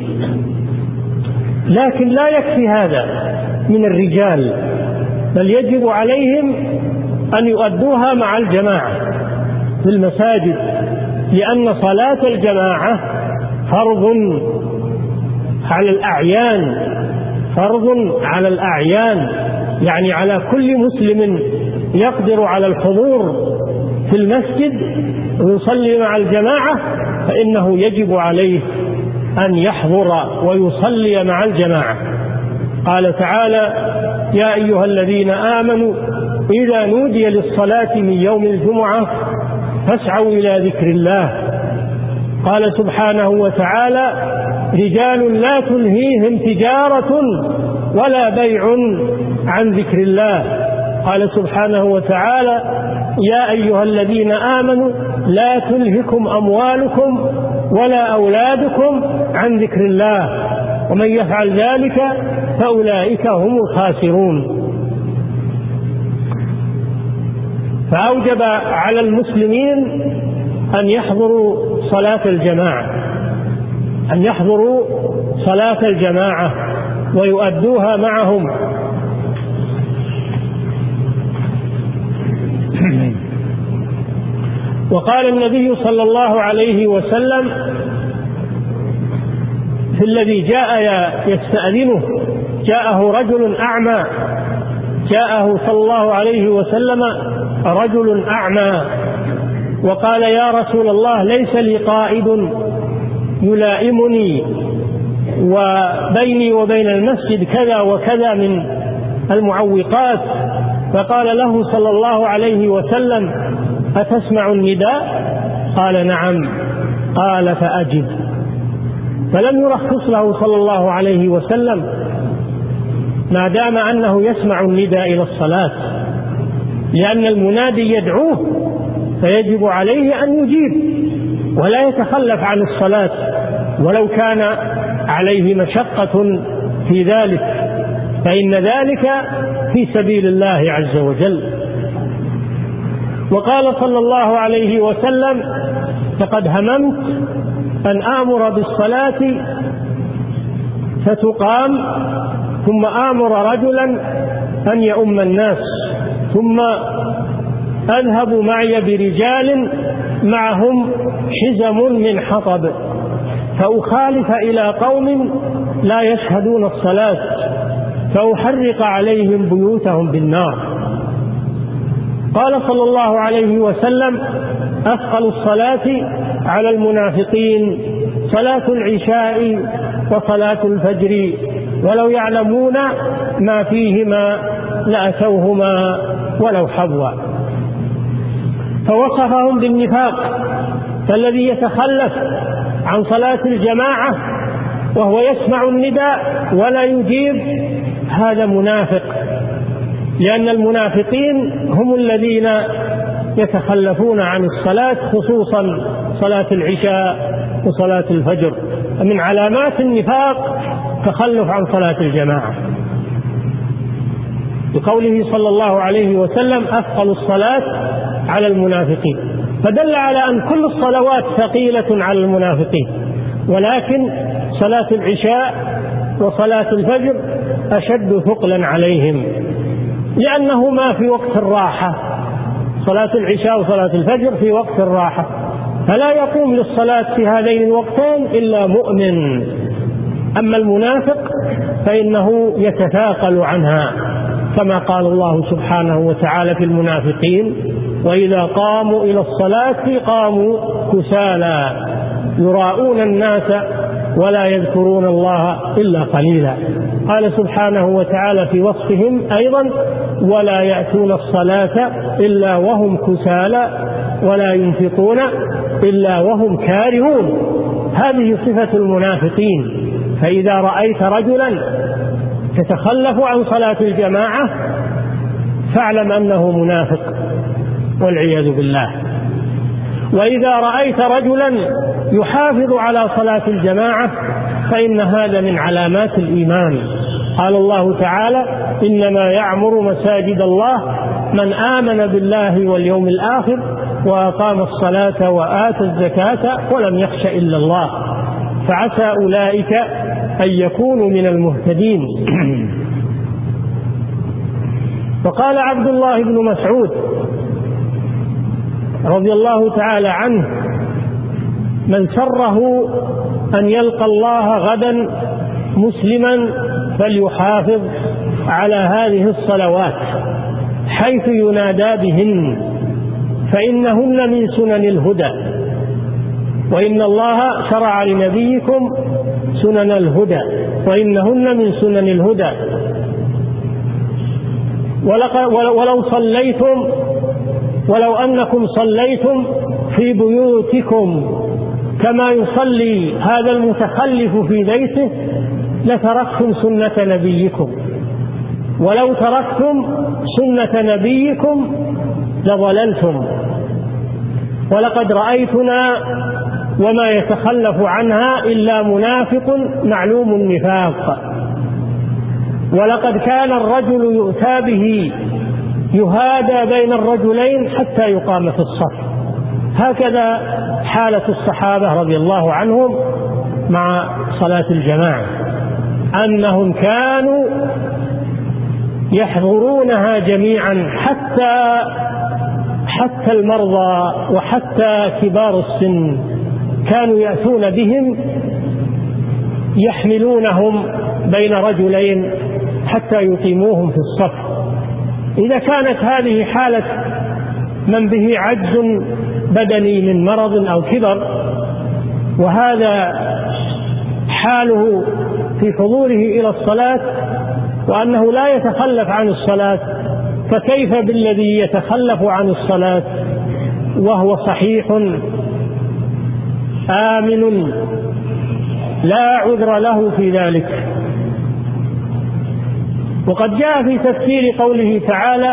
لكن لا يكفي هذا من الرجال، بل يجب عليهم أن يؤدوها مع الجماعة في المساجد، لأن صلاة الجماعة فرض على الأعيان فرض على الأعيان يعني على كل مسلم يقدر على الحضور في المسجد ويصلي مع الجماعة، فإنه يجب عليه أن يحضر ويصلي مع الجماعة. قال تعالى: يا أيها الذين آمنوا إذا نودي للصلاة من يوم الجمعة فاسعوا إلى ذكر الله. قال سبحانه وتعالى: رجال لا تلهيهم تجارة ولا بيع عن ذكر الله. قال سبحانه وتعالى: يا أيها الذين آمنوا لا تلهكم أموالكم ولا أولادكم عن ذكر الله ومن يفعل ذلك فأولئك هم الخاسرون. فأوجب على المسلمين أن يحضروا صلاة الجماعة أن يحضروا صلاة الجماعة ويؤدوها معهم. وقال النبي صلى الله عليه وسلم في الذي جاء يستأذنه، جاءه رجل أعمى جاءه صلى الله عليه وسلم رجل أعمى وقال: يا رسول الله، ليس لي قائد يلائمني وبيني وبين المسجد كذا وكذا من المعوقات. فقال له صلى الله عليه وسلم: أتسمع النداء؟ قال: نعم. قال: فأجب. فلم يرخص له صلى الله عليه وسلم ما دام أنه يسمع النداء إلى الصلاة، لأن المنادي يدعوه فيجب عليه أن يجيب ولا يتخلف عن الصلاة ولو كان عليه مشقة في ذلك، فإن ذلك في سبيل الله عز وجل. وقال صلى الله عليه وسلم: فقد هممت أن آمر بالصلاة فتقام ثم آمر رجلا أن يؤم الناس ثم أذهب معي برجال معهم حزم من حطب فأخالف إلى قوم لا يشهدون الصلاة فأحرق عليهم بيوتهم بالنار. قال صلى الله عليه وسلم: أثقل الصلاة على المنافقين صلاة العشاء وصلاة الفجر ولو يعلمون ما فيهما لأتوهما ولو حظوا. فوصفهم بالنفاق، فالذي يتخلف عن صلاة الجماعة وهو يسمع النداء ولا يجيب هذا منافق، لأن المنافقين هم الذين يتخلفون عن الصلاة، خصوصا صلاة العشاء وصلاة الفجر. من علامات النفاق تخلف عن صلاة الجماعة، بقوله صلى الله عليه وسلم: أثقل الصلاة على المنافقين، فدل على أن كل الصلوات ثقيلة على المنافقين، ولكن صلاة العشاء وصلاة الفجر أشد ثقلا عليهم، لأنهما في وقت الراحة. صلاة العشاء وصلاة الفجر في وقت الراحة، فلا يقوم للصلاة في هذين الوقتين إلا مؤمن. أما المنافق فإنه يتثاقل عنها، كما قال الله سبحانه وتعالى في المنافقين: وإذا قاموا إلى الصلاة قاموا كسالى يراءون الناس ولا يذكرون الله إلا قليلا. قال سبحانه وتعالى في وصفهم أيضا: ولا يأتون الصلاة إلا وهم كسالى ولا ينفقون إلا وهم كارهون. هذه صفة المنافقين. فإذا رأيت رجلا يتخلف عن صلاة الجماعة فاعلم أنه منافق والعياذ بالله. وإذا رأيت رجلا يحافظ على صلاة الجماعة فإن هذا من علامات الإيمان. قال الله تعالى: إنما يعمر مساجد الله من آمن بالله واليوم الآخر وأقام الصلاة وآتى الزكاة ولم يخش إلا الله، فعسى أولئك أن يكونوا من المهتدين. وقال عبد الله بن مسعود رضي الله تعالى عنه: من سره أن يلقى الله غدا مسلما فليحافظ على هذه الصلوات حيث ينادى بهن فإنهن من سنن الهدى، وإن الله شرع لنبيكم سنن الهدى وإنهن من سنن الهدى. ولو صليتم ولو أنكم صليتم في بيوتكم كما يصلي هذا المتخلف في بيته لتركتم سنة نبيكم، ولو تركتم سنة نبيكم لضللتم، ولقد رأيتنا وما يتخلف عنها إلا منافق معلوم النفاق. ولقد كان الرجل يؤتى به يهادى بين الرجلين حتى يقام في الصف. هكذا حالة الصحابة رضي الله عنهم مع صلاة الجماعة، أنهم كانوا يحضرونها جميعا حتى حتى المرضى وحتى كبار السن كانوا يأتون بهم يحملونهم بين رجلين حتى يقيموهم في الصف. إذا كانت هذه حالة من به عجز بدني من مرض أو كبر، وهذا حاله في حضوره إلى الصلاة وأنه لا يتخلف عن الصلاة، فكيف بالذي يتخلف عن الصلاة وهو صحيح آمن لا عذر له في ذلك؟ وقد جاء في تفسير قوله تعالى: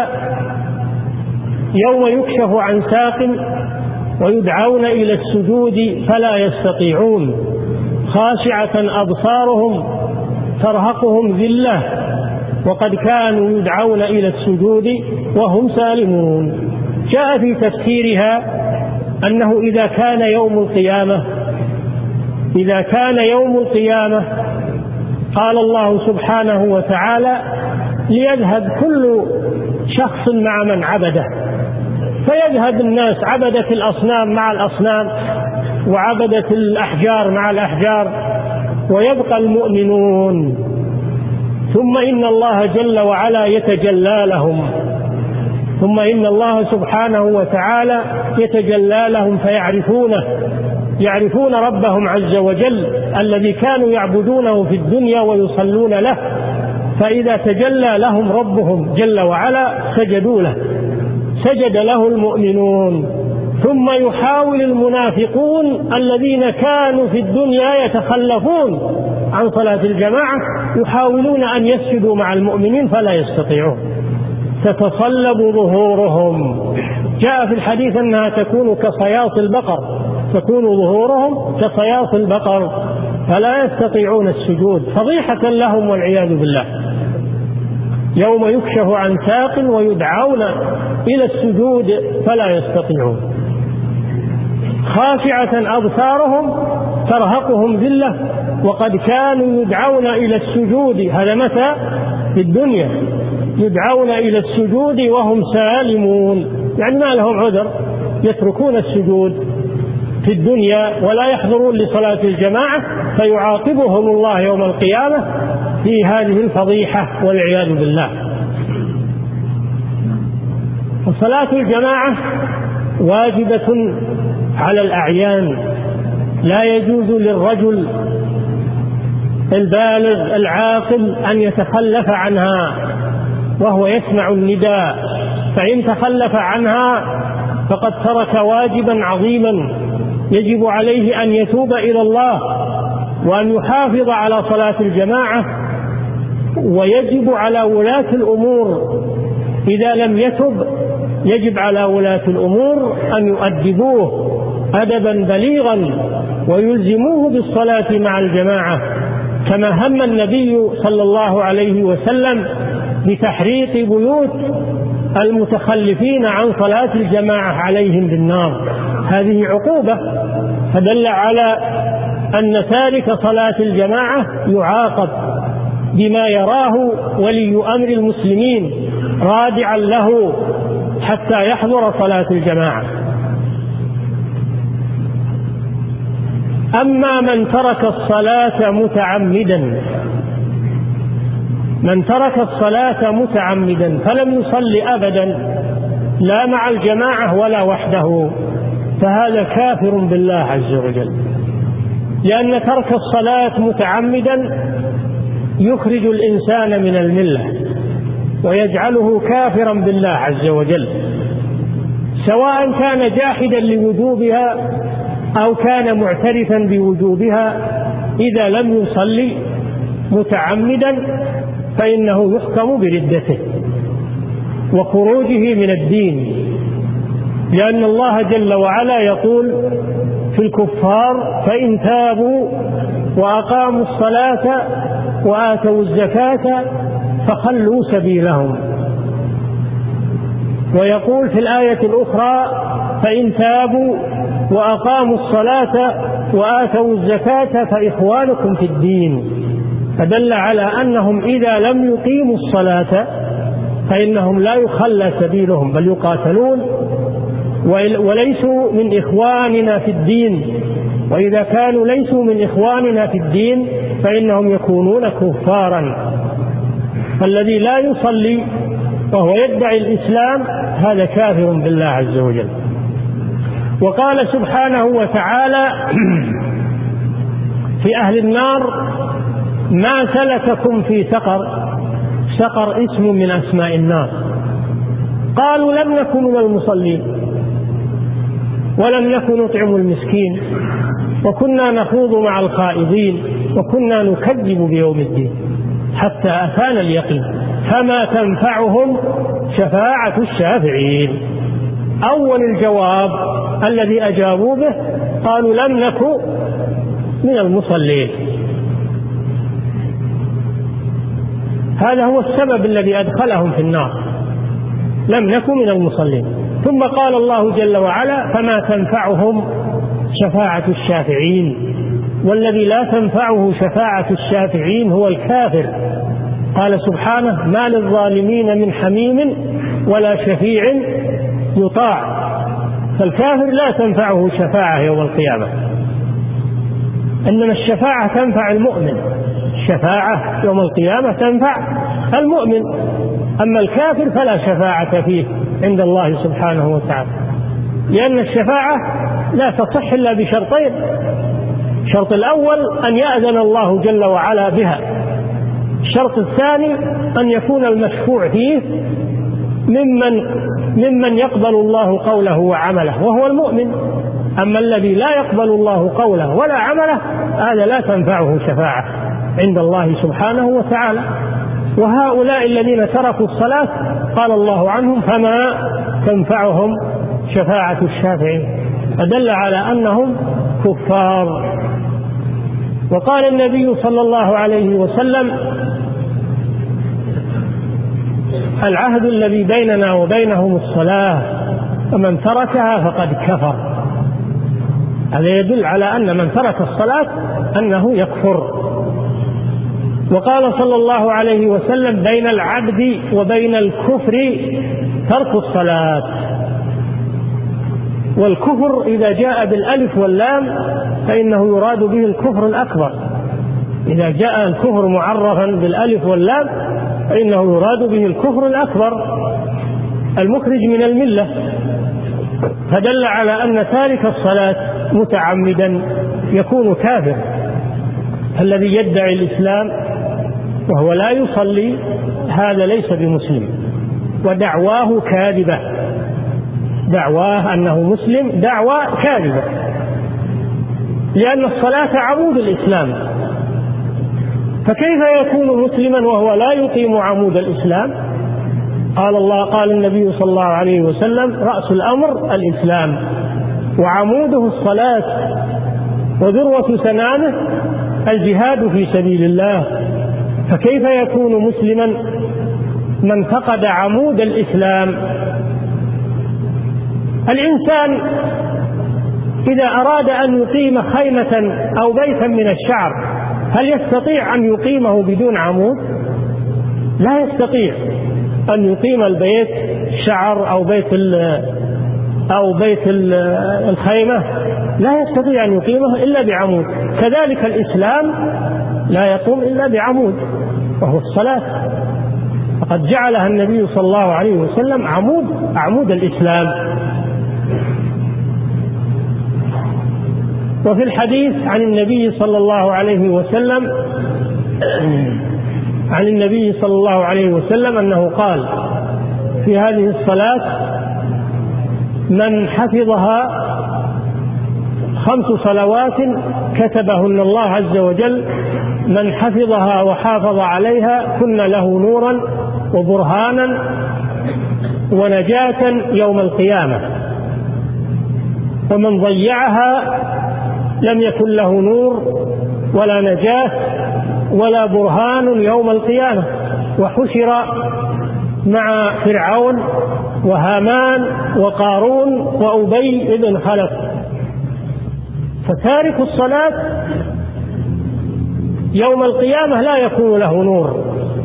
يوم يكشف عن ساق ويدعون إلى السجود فلا يستطيعون خاشعة أبصارهم ترهقهم ذلة وقد كانوا يدعون إلى السجود وهم سالمون. جاء في تفسيرها أنه إذا كان يوم القيامة إذا كان يوم القيامة قال الله سبحانه وتعالى: ليذهب كل شخص مع من عبده، فيذهب الناس عبدة الأصنام مع الأصنام وعبدة الأحجار مع الأحجار ويبقى المؤمنون، ثم إن الله جل وعلا يتجلى لهم ثم إن الله سبحانه وتعالى يتجلى لهم فيعرفونه يعرفون ربهم عز وجل الذي كانوا يعبدونه في الدنيا ويصلون له، فإذا تجلى لهم ربهم جل وعلا سجدوا له سجد له المؤمنون. ثم يحاول المنافقون الذين كانوا في الدنيا يتخلفون عن صلاة الجماعة يحاولون أن يسجدوا مع المؤمنين فلا يستطيعون، تتصلب ظهورهم. جاء في الحديث أنها تكون كصياط البقر تكون ظهورهم كصياط البقر فلا يستطيعون السجود، فضيحة لهم والعياذ بالله. يوم يكشف عن ساق ويدعون إلى السجود فلا يستطيعون خاشعة أبصارهم ترهقهم ذلة وقد كانوا يدعون إلى السجود. هذا متى؟ في الدنيا، يدعون إلى السجود وهم سالمون، يعني ما لهم عذر، يتركون السجود في الدنيا ولا يحضرون لصلاة الجماعة فيعاقبهم الله يوم القيامة في هذه الفضيحة والعياذ بالله. وصلاة الجماعة واجبة على الأعيان، لا يجوز للرجل البالغ العاقل أن يتخلف عنها وهو يسمع النداء، فإن تخلف عنها فقد ترك واجبا عظيما يجب عليه أن يتوب إلى الله وأن يحافظ على صلاة الجماعة. ويجب على ولاة الأمور إذا لم يتب يجب على ولاة الأمور أن يؤدبوه أدبا بليغا ويلزموه بالصلاة مع الجماعة، كما هم النبي صلى الله عليه وسلم بتحريق بيوت المتخلفين عن صلاة الجماعة عليهم بالنار. هذه عقوبة، فدل على أن تارك صلاة الجماعة يعاقب بما يراه ولي أمر المسلمين رادعا له حتى يحضر صلاة الجماعة. أما من ترك الصلاة متعمدا من ترك الصلاة متعمدا فلم يصل أبدا لا مع الجماعة ولا وحده، فهذا كافر بالله عز وجل، لأن ترك الصلاة متعمدا يخرج الإنسان من الملة ويجعله كافرا بالله عز وجل، سواء كان جاحدا لوجوبها أو كان معترفا بوجوبها. إذا لم يصلي متعمدا فإنه يحكم بردته وخروجه من الدين، لأن الله جل وعلا يقول في الكفار: فإن تابوا وأقاموا الصلاة وآتوا الزكاة فخلوا سبيلهم. ويقول في الآية الأخرى: فإن تابوا وأقاموا الصلاة وآتوا الزكاة فإخوانكم في الدين. فدل على أنهم إذا لم يقيموا الصلاة فإنهم لا يخلى سبيلهم بل يقاتلون وليسوا من إخواننا في الدين، وإذا كانوا ليسوا من إخواننا في الدين فإنهم يكونون كفارا. فالذي لا يصلي وهو يدعي الإسلام هذا كافر بالله عز وجل. وقال سبحانه وتعالى في أهل النار: ما سلككم في سقر؟ سقر اسم من أسماء النار. قالوا لم نكن من المصلين ولم نكن نطعم المسكين وكنا نخوض مع الخائضين وكنا نكذب بيوم الدين حتى أتانا اليقين فما تنفعهم شفاعة الشافعين. أول الجواب الذي أجابوا به قالوا لم نكن من المصلين. هذا هو السبب الذي أدخلهم في النار، لم نكن من المصلين. ثم قال الله جل وعلا فما تنفعهم شفاعة الشافعين، والذي لا تنفعه شفاعة الشافعين هو الكافر. قال سبحانه ما للظالمين من حميم ولا شفيع يطاع. فالكافر لا تنفعه شفاعة يوم القيامة، إنما الشفاعة تنفع المؤمن، الشفاعة يوم القيامة تنفع المؤمن، أما الكافر فلا شفاعة فيه عند الله سبحانه وتعالى، لأن الشفاعة لا تصح إلا بشرطين. الشرط الأول أن يأذن الله جل وعلا بها، الشرط الثاني أن يكون المشفوع فيه ممن ممن يقبل الله قوله وعمله وهو المؤمن. أما الذي لا يقبل الله قوله ولا عمله هذا لا تنفعه شفاعة عند الله سبحانه وتعالى. وهؤلاء الذين تركوا الصلاة قال الله عنهم فما تنفعهم شفاعة الشافعين، فدل على أنهم كفار. وقال النبي صلى الله عليه وسلم العهد الذي بيننا وبينهم الصلاة فمن تركها فقد كفر. هذا يدل على أن من ترك الصلاة أنه يكفر. وقال صلى الله عليه وسلم بين العبد وبين الكفر ترك الصلاة. والكفر إذا جاء بالألف واللام فإنه يراد به الكفر الأكبر، إذا جاء الكفر معرفا بالألف واللام فإنه يراد به الكفر الأكبر المخرج من الملة. فدل على أن تارك الصلاة متعمدا يكون كافر. الذي يدعي الإسلام وهو لا يصلي هذا ليس بمسلم، ودعواه كاذبة، دعواه أنه مسلم دعوى كاذبة، لأن الصلاة عمود الإسلام، فكيف يكون مسلما وهو لا يقيم عمود الإسلام؟ قال الله قال النبي صلى الله عليه وسلم رأس الأمر الإسلام وعموده الصلاة وذروة سنامه الجهاد في سبيل الله. فكيف يكون مسلما من فقد عمود الإسلام؟ الإنسان إذا أراد أن يقيم خيمة أو بيتا من الشعر هل يستطيع أن يقيمه بدون عمود؟ لا يستطيع أن يقيم البيت شعر أو بيت أو بيت الخيمة، لا يستطيع أن يقيمه إلا بعمود. كذلك الإسلام لا يقوم إلا بعمود وهو الصلاة، فقد جعلها النبي صلى الله عليه وسلم عمود عمود الإسلام. وفي الحديث عن النبي صلى الله عليه وسلم عن النبي صلى الله عليه وسلم أنه قال في هذه الصلاة من حفظها خمس صلوات كتبهن الله عز وجل، من حفظها وحافظ عليها كن له نورا وبرهانا ونجاة يوم القيامة، ومن ضيعها لم يكن له نور ولا نجاة ولا برهان يوم القيامة، وحشر مع فرعون وهامان وقارون وأبي بن خلف. فتارك الصلاة يوم القيامة لا يكون له نور،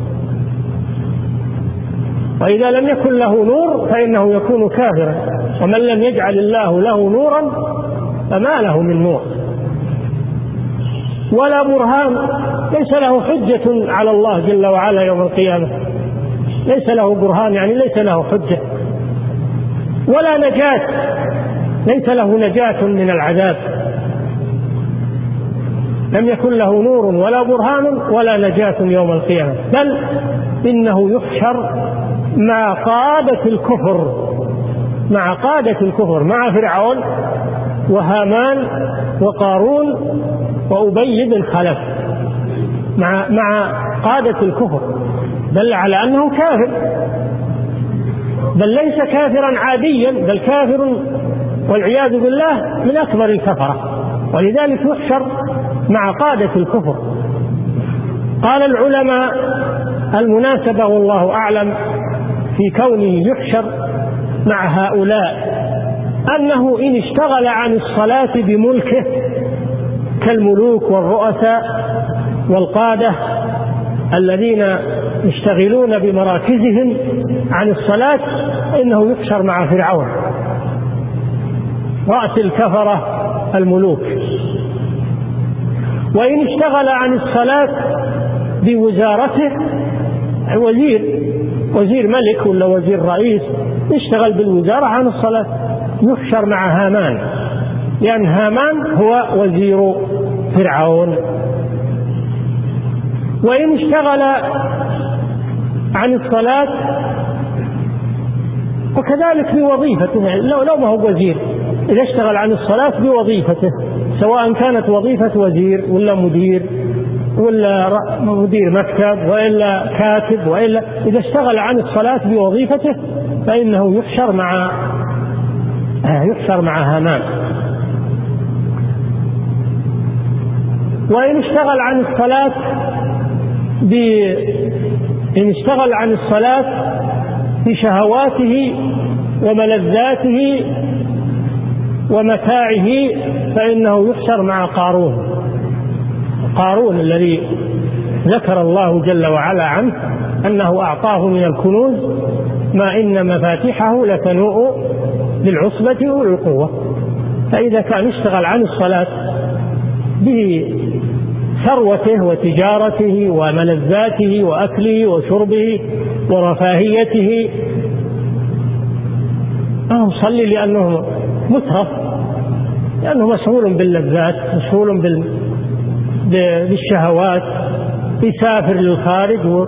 وإذا لم يكن له نور فإنه يكون كافرا، ومن لم يجعل الله له نورا فما له من نور ولا برهان، ليس له حجة على الله جل وعلا يوم القيامة، ليس له برهان يعني ليس له حجة، ولا نجاة، ليس له نجاة من العذاب. لم يكن له نور ولا برهان ولا نجاة يوم القيامة، بل إنه يحشر مع قادة الكفر، مع قادة الكفر، مع فرعون وهامان وقارون وأبي بن خلف، مع مع قادة الكفر، دل على أنه كافر، بل ليس كافرا عاديا، بل كافر والعياذ بالله من أكبر الكفرة، ولذلك يحشر مع قادة الكفر. قال العلماء المناسبة والله أعلم في كونه يحشر مع هؤلاء أنه إن اشتغل عن الصلاة بملكه كالملوك والرؤساء والقادة الذين يشتغلون بمراكزهم عن الصلاة، إنه يحشر مع فرعون رأس الكفرة الملوك. وإن اشتغل عن الصلاة بوزارته، وزير وزير ملك ولا وزير رئيس اشتغل بالوزارة عن الصلاة، يحشر مع هامان، لأن هامان هو وزير فرعون. وإن اشتغل عن الصلاة وكذلك بوظيفته، لو لو ما هو وزير، إذا اشتغل عن الصلاة بوظيفته سواء كانت وظيفة وزير ولا مدير ولا مدير مكتب وإلا كاتب، وإلا إذا اشتغل عن الصلاة بوظيفته فإنه يحشر مع يحشر مع هامان. وإن اشتغل عن الصلاة ب إن اشتغل عن الصلاة بشهواته وملذاته ومتاعه فإنه يحشر مع قارون، قارون الذي ذكر الله جل وعلا عنه أنه أعطاه من الكنوز ما إن مفاتحه لتنوء بالعصبة أولي القوة. فإذا كان اشتغل عن الصلاة بثروته وتجارته وملذاته وأكله وشربه ورفاهيته، أو صلي لأنه مترف، لأنه مشغول باللذات، مشغول بالشهوات، يسافر للخارج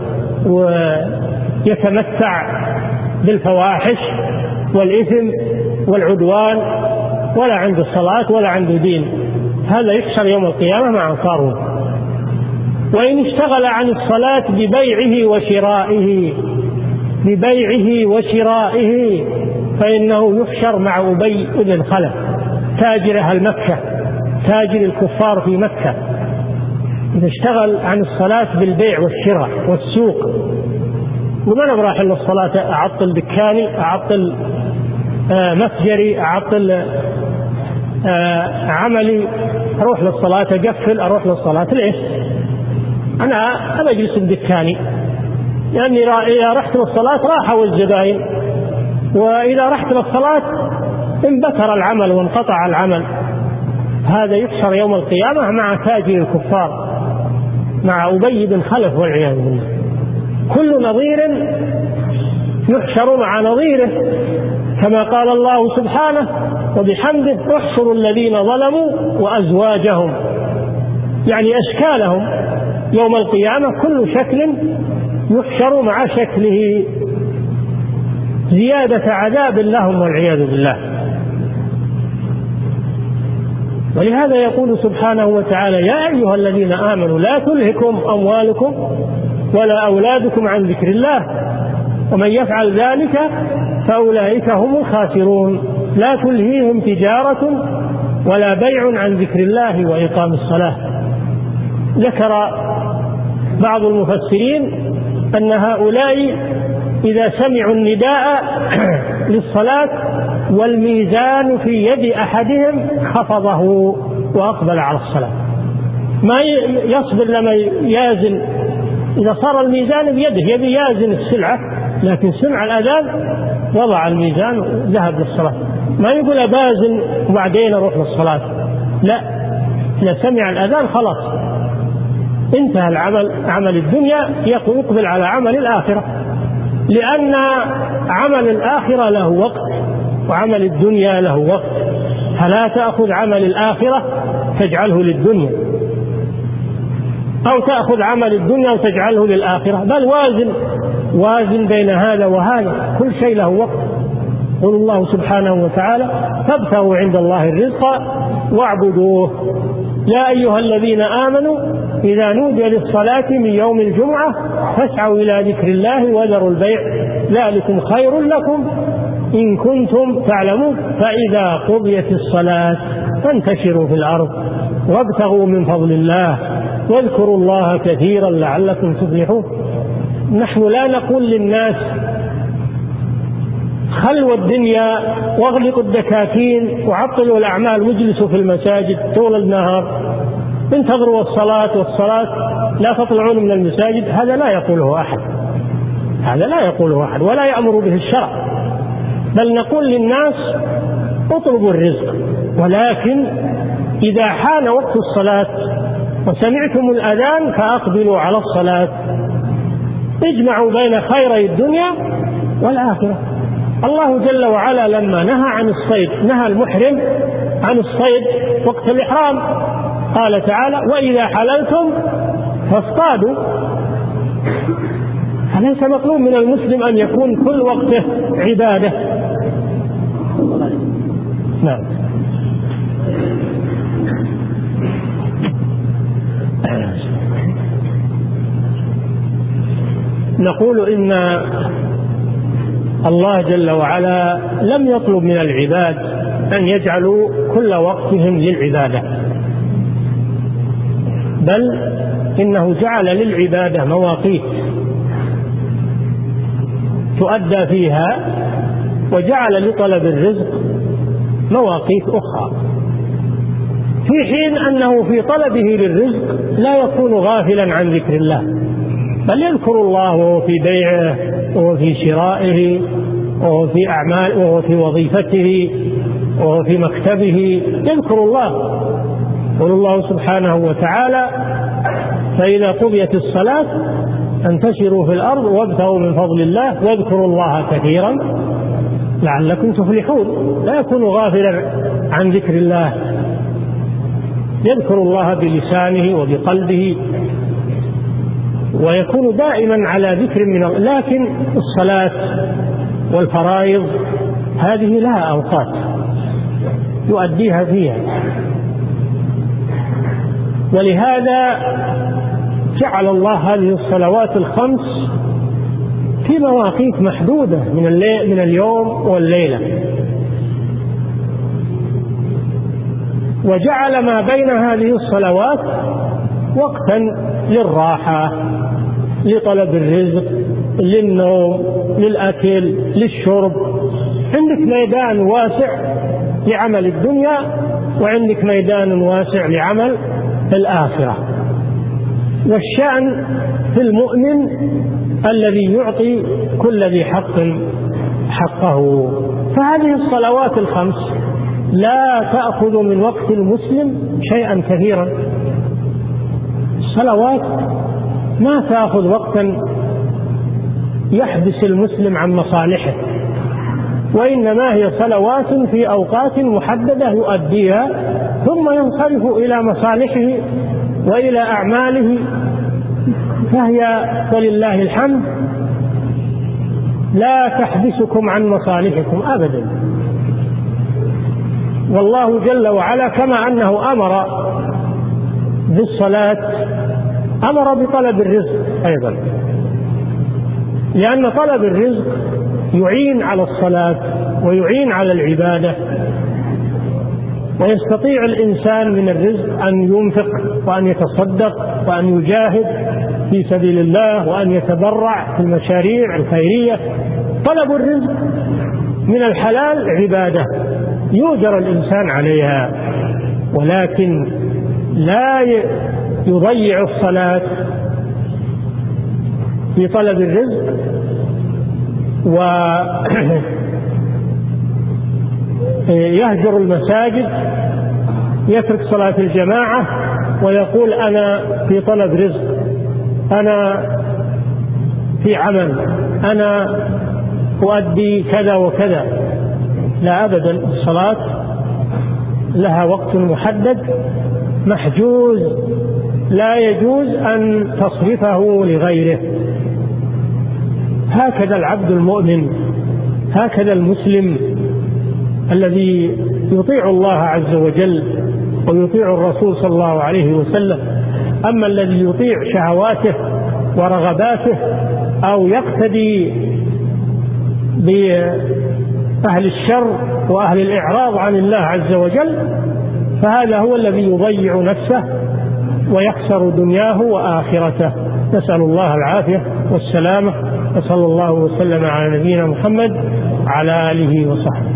ويتمتع بالفواحش والإثم والعدوان، ولا عنده صلاة ولا عنده دين، هذا يحشر يوم القيامة مع قارون. وإن اشتغل عن الصلاة ببيعه وشرائه ببيعه وشرائه فإنه يحشر مع أبي بن خلف تاجر أهل مكة، تاجر الكفار في مكة. إذا اشتغل عن الصلاة بالبيع والشراء والسوق، وما براح إلا الصلاة، أعطل دكاني، أعطل متجري، أعطل عملي، أروح للصلاة، أقفل أروح للصلاة. ليش؟ أنا أنا أجلس بدكاني، لأني إذا رحت للصلاة راحوا الزبائن، وإذا رحت للصلاة انبتر العمل وانقطع العمل. هذا يحشر يوم القيامة مع تاجر الكفار، مع أبي بن خلف والعياذ بالله. كل نظير يحشر مع نظيره، كما قال الله سبحانه وبحمده احشروا الذين ظلموا وأزواجهم، يعني أشكالهم يوم القيامة كل شكل يحشر مع شكله، زيادة عذاب لهم والعياذ بالله. ولهذا يقول سبحانه وتعالى يا أيها الذين آمنوا لا تلهكم أموالكم ولا أولادكم عن ذكر الله ومن يفعل ذلك فأولئك هم الخاسرون. لا تلهيهم تجارة ولا بيع عن ذكر الله وإقام الصلاة. ذكر بعض المفسرين أن هؤلاء إذا سمعوا النداء للصلاة والميزان في يد أحدهم خفضه وأقبل على الصلاة، ما يصبر لما يازن. إذا صار الميزان بيده يبي يازن السلعة، لكن سمع الأذان وضع الميزان وذهب للصلاة، ما يقول أبازن وبعدين أروح للصلاة، لا، إذا سمع الأذان خلاص انتهى العمل، عمل الدنيا يقبل على عمل الآخرة، لأن عمل الآخرة له وقت وعمل الدنيا له وقت، فلا تأخذ عمل الآخرة تجعله للدنيا، أو تأخذ عمل الدنيا وتجعله للآخرة، بل وازن وازن بين هذا وهذا، كل شيء له وقت. قل الله سبحانه وتعالى فابتغوا عند الله الرزق واعبدوه. يا أيها الذين آمنوا إذا نودي للصلاة من يوم الجمعة فاسعوا إلى ذكر الله وذروا البيع ذلكم خير لكم إن كنتم تعلمون. فإذا قضيت الصلاة فانتشروا في الأرض وابتغوا من فضل الله واذكروا الله كثيرا لعلكم تفلحون. نحن لا نقول للناس خلوا الدنيا واغلقوا الدكاكين وعطلوا الأعمال واجلسوا في المساجد طول النهار انتظروا الصلاة والصلاة لا تطلعون من المساجد. هذا لا يقوله أحد، هذا لا يقوله أحد ولا يأمر به الشرع، بل نقول للناس اطلبوا الرزق، ولكن إذا حان وقت الصلاة وسمعتم الأذان فأقبلوا على الصلاة، اجمعوا بين خيري الدنيا والآخرة. الله جل وعلا لما نهى عن الصيد نهى المحرم عن الصيد وقت الإحرام، قال تعالى وإذا حللتم فاصطادوا. فليس مطلوب من المسلم أن يكون كل وقته عبادة. نعم. نقول إن الله جل وعلا لم يطلب من العباد أن يجعلوا كل وقتهم للعبادة، بل إنه جعل للعبادة مواقيت تؤدى فيها، وجعل لطلب الرزق مواقيت أخرى، في حين أنه في طلبه للرزق لا يكون غافلا عن ذكر الله، بل يذكر الله وهو في بيعه وهو في شرائه وهو في أعمال وهو في وظيفته وهو في مكتبه، يذكر الله. يقول الله سبحانه وتعالى فإذا قضيت الصلاة انتشروا في الأرض وابتغوا من فضل الله واذكروا الله كثيرا لعلكم تفلحون. لا يكون غافلا عن ذكر الله، يذكر الله بلسانه وبقلبه ويكون دائما على ذكر من الله. لكن الصلاة والفرائض هذه لها أوقات يؤديها فيها، ولهذا جعل الله هذه الصلوات الخمس في مواقيت محدودة من الليل من اليوم والليلة، وجعل ما بين هذه الصلوات وقتا للراحة، لطلب الرزق، للنوم، للأكل، للشرب. عندك ميدان واسع لعمل الدنيا وعندك ميدان واسع لعمل الآخرة. والشأن في المؤمن الذي يعطي كل ذي حق حقه. فهذه الصلوات الخمس لا تأخذ من وقت المسلم شيئا كثيرا، الصلوات ما تأخذ وقتا يحبس المسلم عن مصالحه، وإنما هي صلوات في أوقات محددة يؤديها ثم ينصرف إلى مصالحه وإلى أعماله، فهي ولله الحمد لا تحبسكم عن مصالحكم أبدا. والله جل وعلا كما أنه أمر بالصلاة أمر بطلب الرزق أيضا، لأن طلب الرزق يعين على الصلاة ويعين على العبادة، ويستطيع الإنسان من الرزق أن ينفق وأن يتصدق وأن يجاهد في سبيل الله وأن يتبرع في المشاريع الخيرية. طلب الرزق من الحلال عبادة يؤجر الإنسان عليها، ولكن لا يضيع الصلاة في طلب الرزق ويهجر المساجد، يترك صلاة الجماعة ويقول أنا في طلب رزق، أنا في عمل، أنا أؤدي كذا وكذا. لا أبدا، الصلاة لها وقت محدد محجوز لا يجوز أن تصرفه لغيره. هكذا العبد المؤمن، هكذا المسلم الذي يطيع الله عز وجل ويطيع الرسول صلى الله عليه وسلم. أما الذي يطيع شهواته ورغباته أو يقتدي بأهل الشر وأهل الإعراض عن الله عز وجل، فهذا هو الذي يضيع نفسه ويخسر دنياه وآخرته. نسأل الله العافية والسلامة، وصلى الله وسلم على نبينا محمد وعلى آله وصحبه.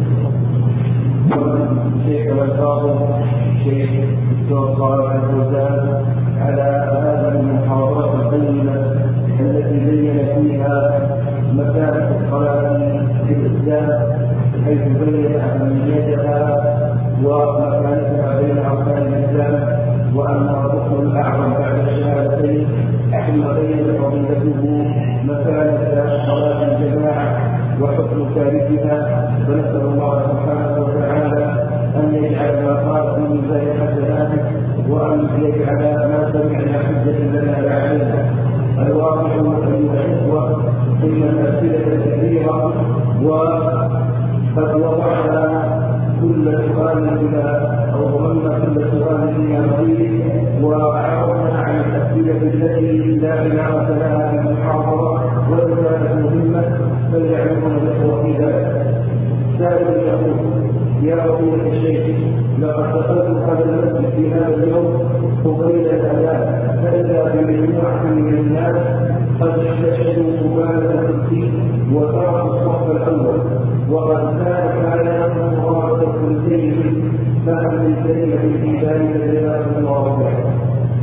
الشيخ والفاضل الشيخ الدكتور صالح الفوزان على هذه المحاضرة القيمة التي بين فيها مكانة الصلاة في الإسلام، حيث بين أهميتها ومكانتها بين أركان الإسلام، وأنها الركن الأعظم بعد الشهادتين، ثم بين فضيلته مكانة صلاة الجماعة وحكم تاركها. فنسأل الله سبحانه وتعالى أن يجعل ما قال في ميزان حسناته، وأن يجعل ما سمعنا حجة لنا لا علينا. الواقع أيها الإخوة إن الأسئلة كثيرة، وقد وضعنا كل سؤال إلى أو ضمنا كل سؤال إلى نظير، وعرضنا عن الأسئلة التي لا علاقة لها بالمحاضرة وإن كانت مهمة فليعلمون الإخوة في ذلك. سائل يقول: يا فضيلة الشيخ، لقد دخلت هذا المسجد في هذا اليوم قبيل الأذان، فإذا بمجموعة من الناس قد استشهدوا قبالة الكرسي وتركوا الصف الأول، وقد كان كان مراد الكرسي، فهل من كلمة في ذلك جزاكم الله خيرا؟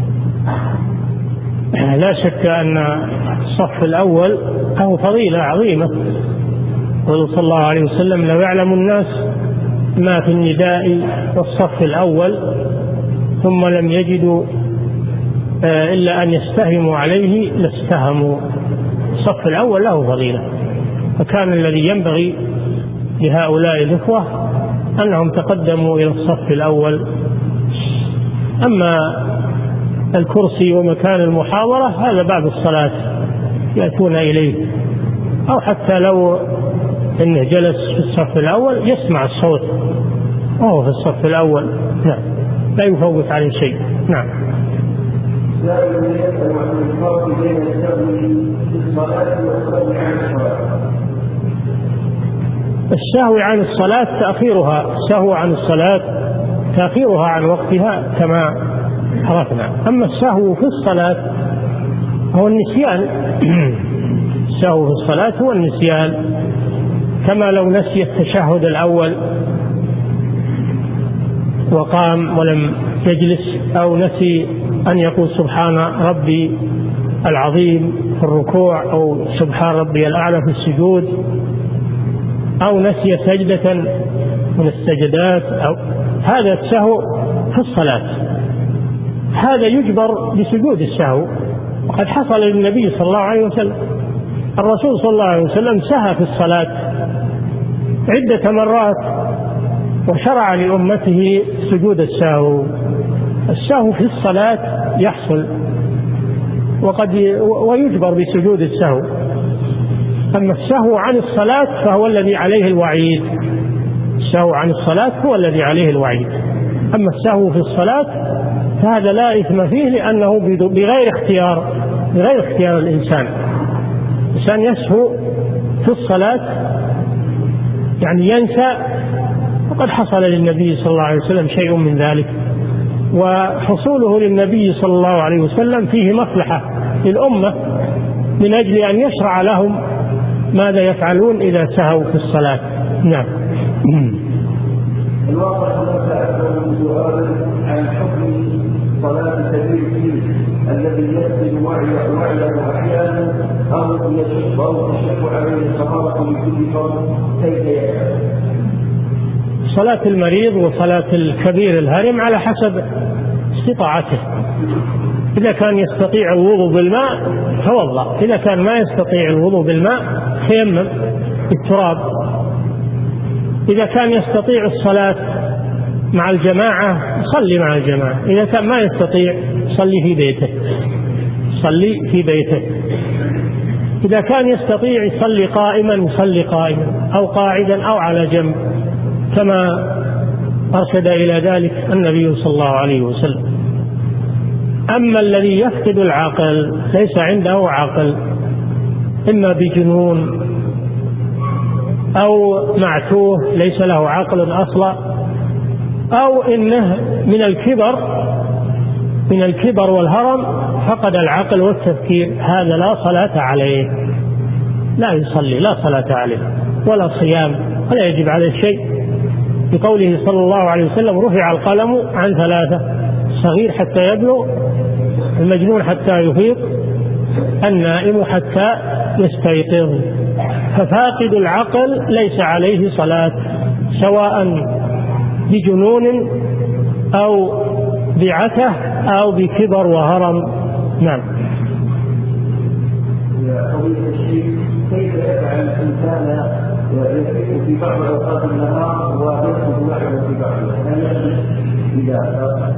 لا شك أن الصف الأول له فضيلة عظيمة، صلى الله عليه وسلم: لو يعلم الناس ما في النداء والصف الأول ثم لم يجدوا إلا أن يستهموا عليه لاستهموا. الصف الأول له فضيلة، فكان الذي ينبغي لهؤلاء الإخوة أنهم تقدموا إلى الصف الأول. أما الكرسي ومكان المحاضرة هذا بعد الصلاة يأتون إليه، أو حتى لو إنه جلس في الصف الأول يسمع الصوت وهو في الصف الأول، نعم، لا يفوت عليه شيء. نعم. سائل يسأل عن الفرق بين السهو في الصلاة والسهو عن الصلاة. السهو عن الصلاة تأخيرها، السهو عن الصلاة تأخيرها عن وقتها كما عرفنا. أما السهو في الصلاة هو النسيان. السهو في الصلاة هو النسيان، كما لو نسي التشهد الأول وقام ولم يجلس، أو نسي أن يقول سبحان ربي العظيم في الركوع، أو سبحان ربي الأعلى في السجود، أو نسي سجدة من السجدات، أو هذا السهو في الصلاة، هذا يجبر بسجود السهو. وقد حصل للنبي صلى الله عليه وسلم، الرسول صلى الله عليه وسلم سهى في الصلاة عدة مرات وشرع لأمته سجود السهو. السهو في الصلاة يحصل وقد ويجبر بسجود السهو. أما السهو عن الصلاة فهو الذي عليه الوعيد، السهو عن الصلاة هو الذي عليه الوعيد. أما السهو في الصلاة فهذا لا إثم فيه، لأنه بغير اختيار، بغير اختيار الإنسان. الإنسان يسهو في الصلاة يعني ينسى، وقد حصل للنبي صلى الله عليه وسلم شيء من ذلك، وحصوله للنبي صلى الله عليه وسلم فيه مصلحة للأمة من أجل أن يشرع لهم ماذا يفعلون إذا سهوا في الصلاة. نعم. الواقع سأسأل سؤال عن حكم صلاة سبيل الدين الذي يفقد وعيه أحيانا أو يشق أو تشق عليه الصحابة من كل فرد، كيف يفعل؟ صلاة المريض وصلاة الكبير الهرم على حسب استطاعته. إذا كان يستطيع الوضوء بالماء توضأ، إذا كان ما يستطيع الوضوء بالماء تيمم بالتراب. إذا كان يستطيع الصلاة مع الجماعة صلي مع الجماعة، إذا كان ما يستطيع صلي في بيته، صلي في بيته. إذا كان يستطيع يصلي قائما يصلي قائما أو قاعدا أو على جنب، كما أرشد إلى ذلك النبي صلى الله عليه وسلم. أما الذي يفقد العقل ليس عنده عقل، إما بجنون أو معتوه ليس له عقل أصلا، أو إنه من الكبر من الكبر والهرم فقد العقل والتفكير، هذا لا صلاة عليه، لا يصلي، لا صلاة عليه ولا صيام، ولا يجب عليه شيء، بقوله صلى الله عليه وسلم رفع القلم عن ثلاثة: الصغير حتى يبلغ، المجنون حتى يفيق، النائم حتى يستيقظ. ففاقد العقل ليس عليه صلاة، سواء بجنون أو بعته أو بكبر وهرم. نعم. كيف يفعل الإنسان يفيق في بعض أوقات النهار ويأخذ وحده في بعض؟ إذا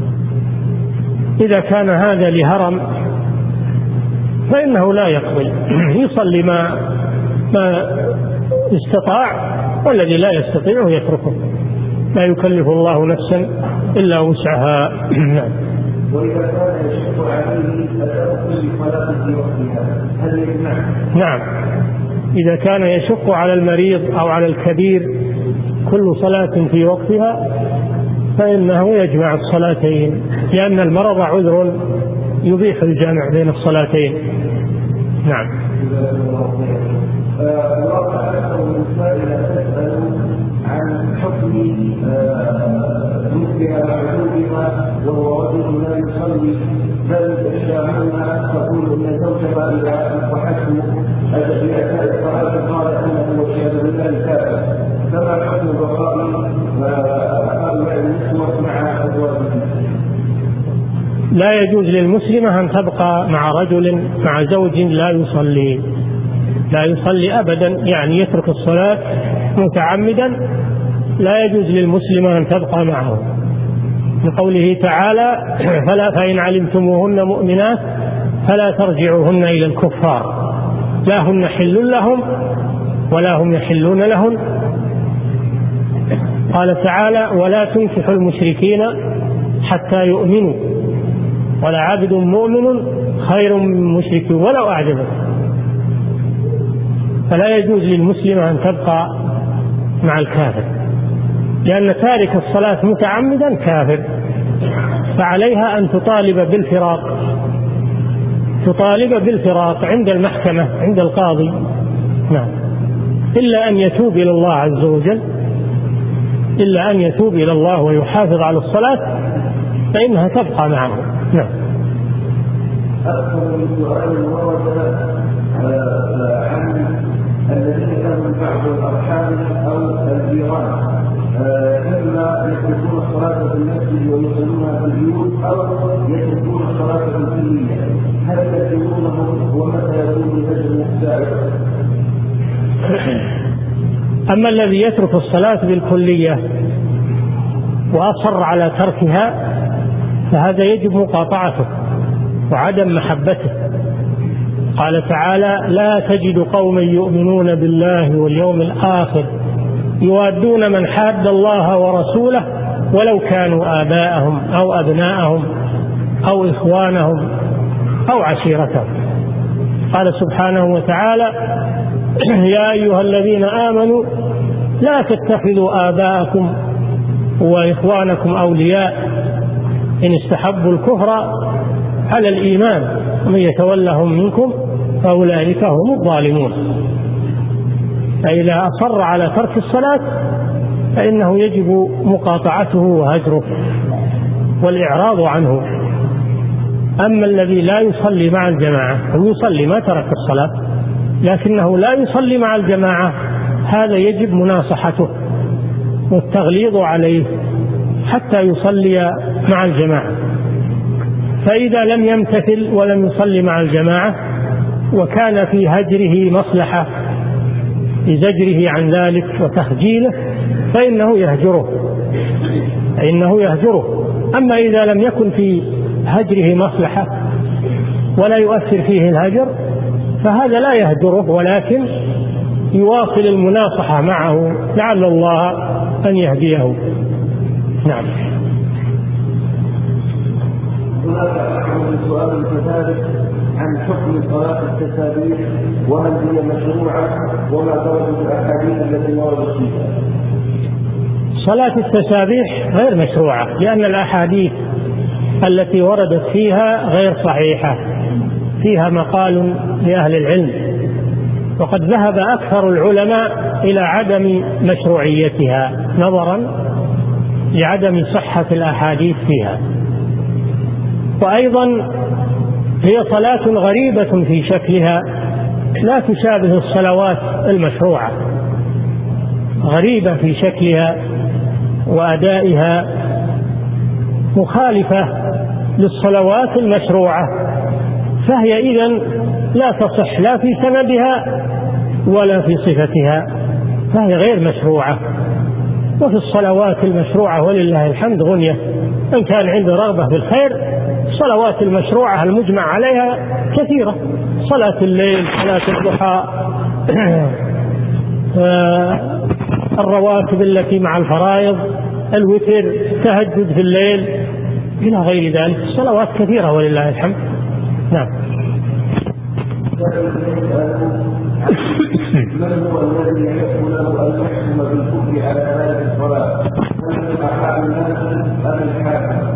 إذا كان هذا لهرم فإنه لا يقبل، يصلي ما ما استطاع، والذي لا يستطيع يتركه، لا يكلف الله نفسا إلا وسعها. وإذا كان يشق عليه أداء كل صلاة في وقتها هل يجمع؟ نعم، إذا كان يشق على المريض أو على الكبير كل صلاة في وقتها فإنه يجمع الصلاتين، لأن المرض عذر يبيح الجمع بين الصلاتين. نعم. الواقع أكثر من سائلة تسأل عن حكم مسلم معذورها وهو رجل لا يصلي، بل الشاعرون تقول ان زوجها اذا اصبحته في اثناء الصلاه قال انه والعياذ بالله كافر، فما حكم بقاء هؤلاء النسوه مع ازواجهم؟ لا يجوز للمسلمة أن تبقى مع رجل مع زوج لا يصلي، لا يصلي أبدا، يعني يترك الصلاة متعمدا، لا يجوز للمسلمة أن تبقى معه، من قوله تعالى: فلا فإن علمتموهن مؤمنات فلا ترجعوهن إلى الكفار، لا هن حل لهم ولا هم يحلون لهن. قال تعالى: ولا تنكحوا المشركين حتى يؤمنوا، ولا عبد مؤمن خير من مشرك ولو أعجبه. فلا يجوز للمسلمة أن تبقى مع الكافر، لأن تارك الصلاة متعمدا كافر، فعليها أن تطالب بالفراق، تطالب بالفراق عند المحكمة عند القاضي. نعم. إلا أن يتوب إلى الله عز وجل، إلا أن يتوب إلى الله ويحافظ على الصلاة فإنها تبقى معه. نعم. أكثر من سؤال ورد عن الذين لهم بعض الأرحام أو الجيران، إما يتركون الصلاة في المسجد ويصلونها في البيوت أو يتركون الصلاة في الكلية، هل يتركونهم ومتى يكون الأجر السائر؟ أما الذي يترك الصلاة بالكلية وأصر على تركها فهذا يجب مقاطعته وعدم محبته. قال تعالى: لا تجد قوما يؤمنون بالله واليوم الآخر يوادون من حاد الله ورسوله ولو كانوا آباءهم أو أبناءهم أو إخوانهم أو عشيرتهم. قال سبحانه وتعالى: يا أيها الذين آمنوا لا تتخذوا آباءكم وإخوانكم أولياء إن استحبوا الكفر على الإيمان ومن يتولهم منكم فأولئك هم الظالمون. فإذا أصر على ترك الصلاة فإنه يجب مقاطعته وهجره والإعراض عنه. أما الذي لا يصلي مع الجماعة، هو يصلي ما ترك الصلاة لكنه لا يصلي مع الجماعة، هذا يجب مناصحته والتغليظ عليه حتى يصلي مع الجماعة. فإذا لم يمتثل ولم يصلي مع الجماعة وكان في هجره مصلحة لزجره عن ذلك وتخجيله فإنه يهجره فإنه يهجره. أما إذا لم يكن في هجره مصلحة ولا يؤثر فيه الهجر فهذا لا يهجره، ولكن يواصل المناصحة معه لعل الله أن يهديه. نعم. هناك سؤال كذلك عن حكم صلاة التسابيح، وهل هي مشروعة وما درجة الأحاديث التي وردت فيها؟ صلاة التسابيح غير مشروعة، لأن الأحاديث التي وردت فيها غير صحيحة، فيها مقال لأهل العلم، وقد ذهب أكثر العلماء إلى عدم مشروعيتها نظرا لعدم صحة الأحاديث فيها. وأيضا هي صلاة غريبة في شكلها، لا تشابه الصلوات المشروعة، غريبة في شكلها وأدائها، مخالفة للصلوات المشروعة، فهي إذن لا تصح لا في سندها ولا في صفتها، فهي غير مشروعة. وفي الصلوات المشروعة ولله الحمد غنية، إن كان عنده رغبة في الخير الصلوات المشروعة المجمع عليها كثيرة، صلاة الليل، صلاة الضحى، الرواتب التي مع الفرائض، الوتر، التهجد في الليل إلى غير ذلك، الصلوات كثيرة ولله الحمد. نعم. من هو الذي يحب له أن يحكم بالكفر على هذه الصلاة؟ هل هو أحد الناس أم الحاكم؟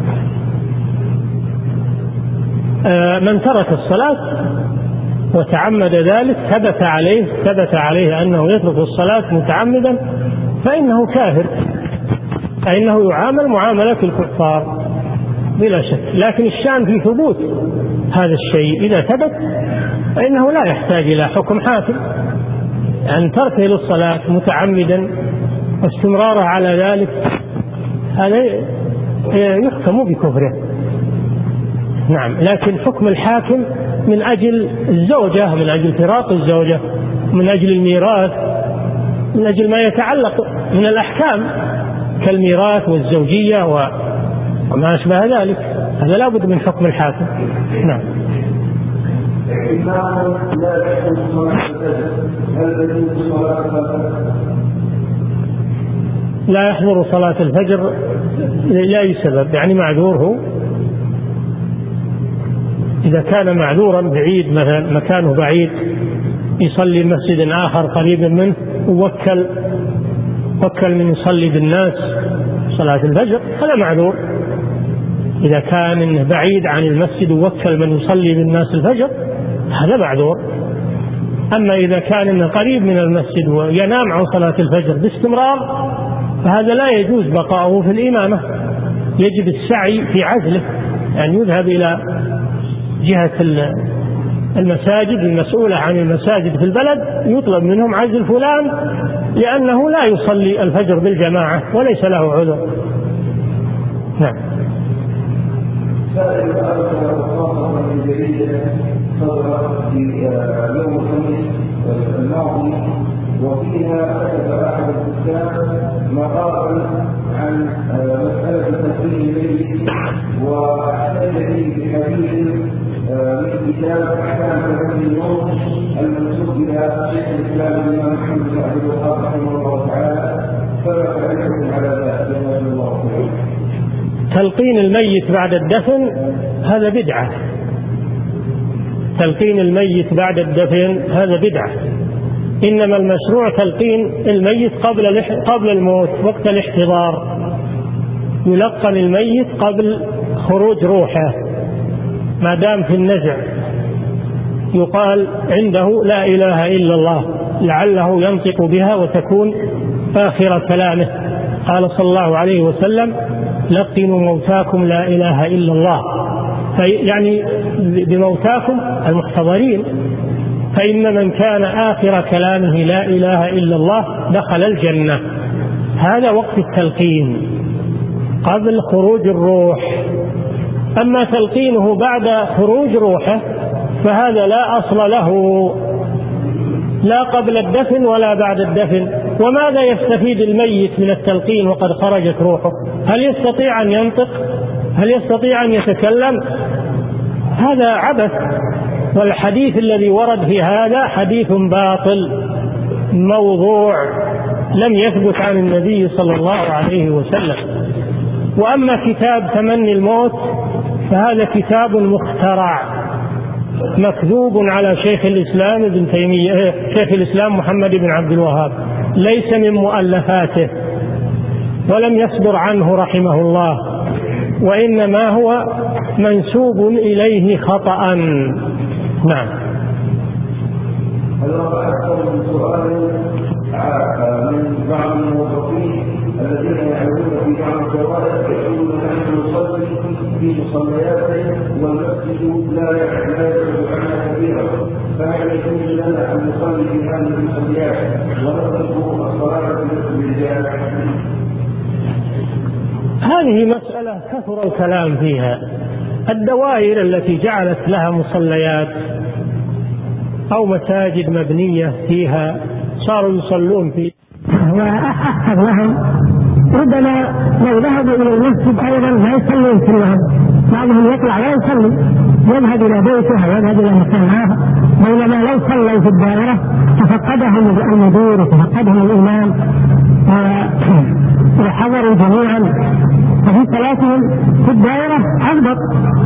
من ترك الصلاة وتعمد ذلك ثبت عليه ثبت عليه أنه يترك الصلاة متعمدا فإنه كافر، فإنه يعامل معاملة الكفار بلا شك. لكن الشأن في ثبوت هذا الشيء، إذا ثبت فإنه لا يحتاج إلى حكم حاكم، أن تركه للصلاة متعمدا واستمراره على ذلك هذا يحكم بكفره. نعم. لكن حكم الحاكم من أجل الزوجة، من أجل فراق الزوجة، من أجل الميراث، من أجل ما يتعلق من الأحكام كالميراث والزوجية وما أشبه ذلك، هذا لا بد من حكم الحاكم. نعم. لا يحكم صلاة الفجر، هل تجوز صلاة الفجر؟ لا يحضر صلاة الفجر لأي سبب، يعني معذور هو، إذا كان معذورا بعيد مثلا مكانه بعيد يصلي مسجد آخر قريب منه ووكل وكل من يصلي بالناس صلاة الفجر، هذا معذور. إذا كان إنه بعيد عن المسجد ووكل من يصلي بالناس الفجر هذا معذور. أما إذا كان إنه قريب من المسجد وينام عن صلاة الفجر باستمرار فهذا لا يجوز بقاؤه في الإمامة، يجب السعي في عزله، يعني يذهب إلى جهة المساجد المسؤولة عن المساجد في البلد يطلب منهم عزل فلان لأنه لا يصلي الفجر بالجماعة وليس له عذر. نعم. سائل أرسل خاصة من جريدة صدرت في يوم الخميس الماضي، وفيها كتب أحد الكتاب مقالا عن مسألة تسليم الليل، واحتج فيه بحديث من كتاب أحكام تسليم النوم المنسوب إلى شيخ الإسلام الإمام محمد بن عبد الوهاب رحمه الله تعالى، فما تعليقكم على ذلك؟ جزاكم الله خيرا. تلقين الميت بعد الدفن هذا بدعة، تلقين الميت بعد الدفن هذا بدعة، إنما المشروع تلقين الميت قبل قبل الموت وقت الاحتضار، يلقن الميت قبل خروج روحه ما دام في النزع، يقال عنده لا إله إلا الله لعله ينطق بها وتكون آخر كلامه. قال صلى الله عليه وسلم لقنوا موتاكم لا إله إلا الله، يعني بموتاكم المحتضرين، فإن من كان آخر كلامه لا إله إلا الله دخل الجنة. هذا وقت التلقين قبل خروج الروح. أما تلقينه بعد خروج روحه فهذا لا أصل له، لا قبل الدفن ولا بعد الدفن، وماذا يستفيد الميت من التلقين وقد خرجت روحه؟ هل يستطيع أن ينطق؟ هل يستطيع أن يتكلم؟ هذا عبث. والحديث الذي ورد في هذا حديث باطل موضوع لم يثبت عن النبي صلى الله عليه وسلم. وأما كتاب تمني الموت فهذا كتاب مخترع مكذوب على شيخ الإسلام ابن تيمية شيخ الإسلام محمد بن عبد الوهاب، ليس من مؤلفاته ولم يصدر عنه رحمه الله، وإنما هو منسوب إليه خطأ. نعم. هل وقع أكثر من سؤال من بعض الموظفين الذين يعملون في بعض الجوائز يقولون نحن نصلي في مصلياتهم والمسجد لا يعرف عنها كثيرا، فهل يجوز لنا أن نصلي في هذه المصليات ونترك الصلاة في مسجد الجامع؟ هذه مسألة كثر الكلام فيها. الدوائر التي جعلت لها مصليات أو مساجد مبنية فيها صاروا يصلون فيه، وأحد لهم ربما لو ذهبوا إلى المسجد أيضا ما يصلون كلهم، بعضهم يطلع لا يصلي يذهب إلى بيته ويذهب إلى مكانه، بينما لو صلوا في الدائرة تفقدهم المدير وتفقدهم الإمام وحضروا جميعا، ففي صلاتهم في الدائرة أضبط،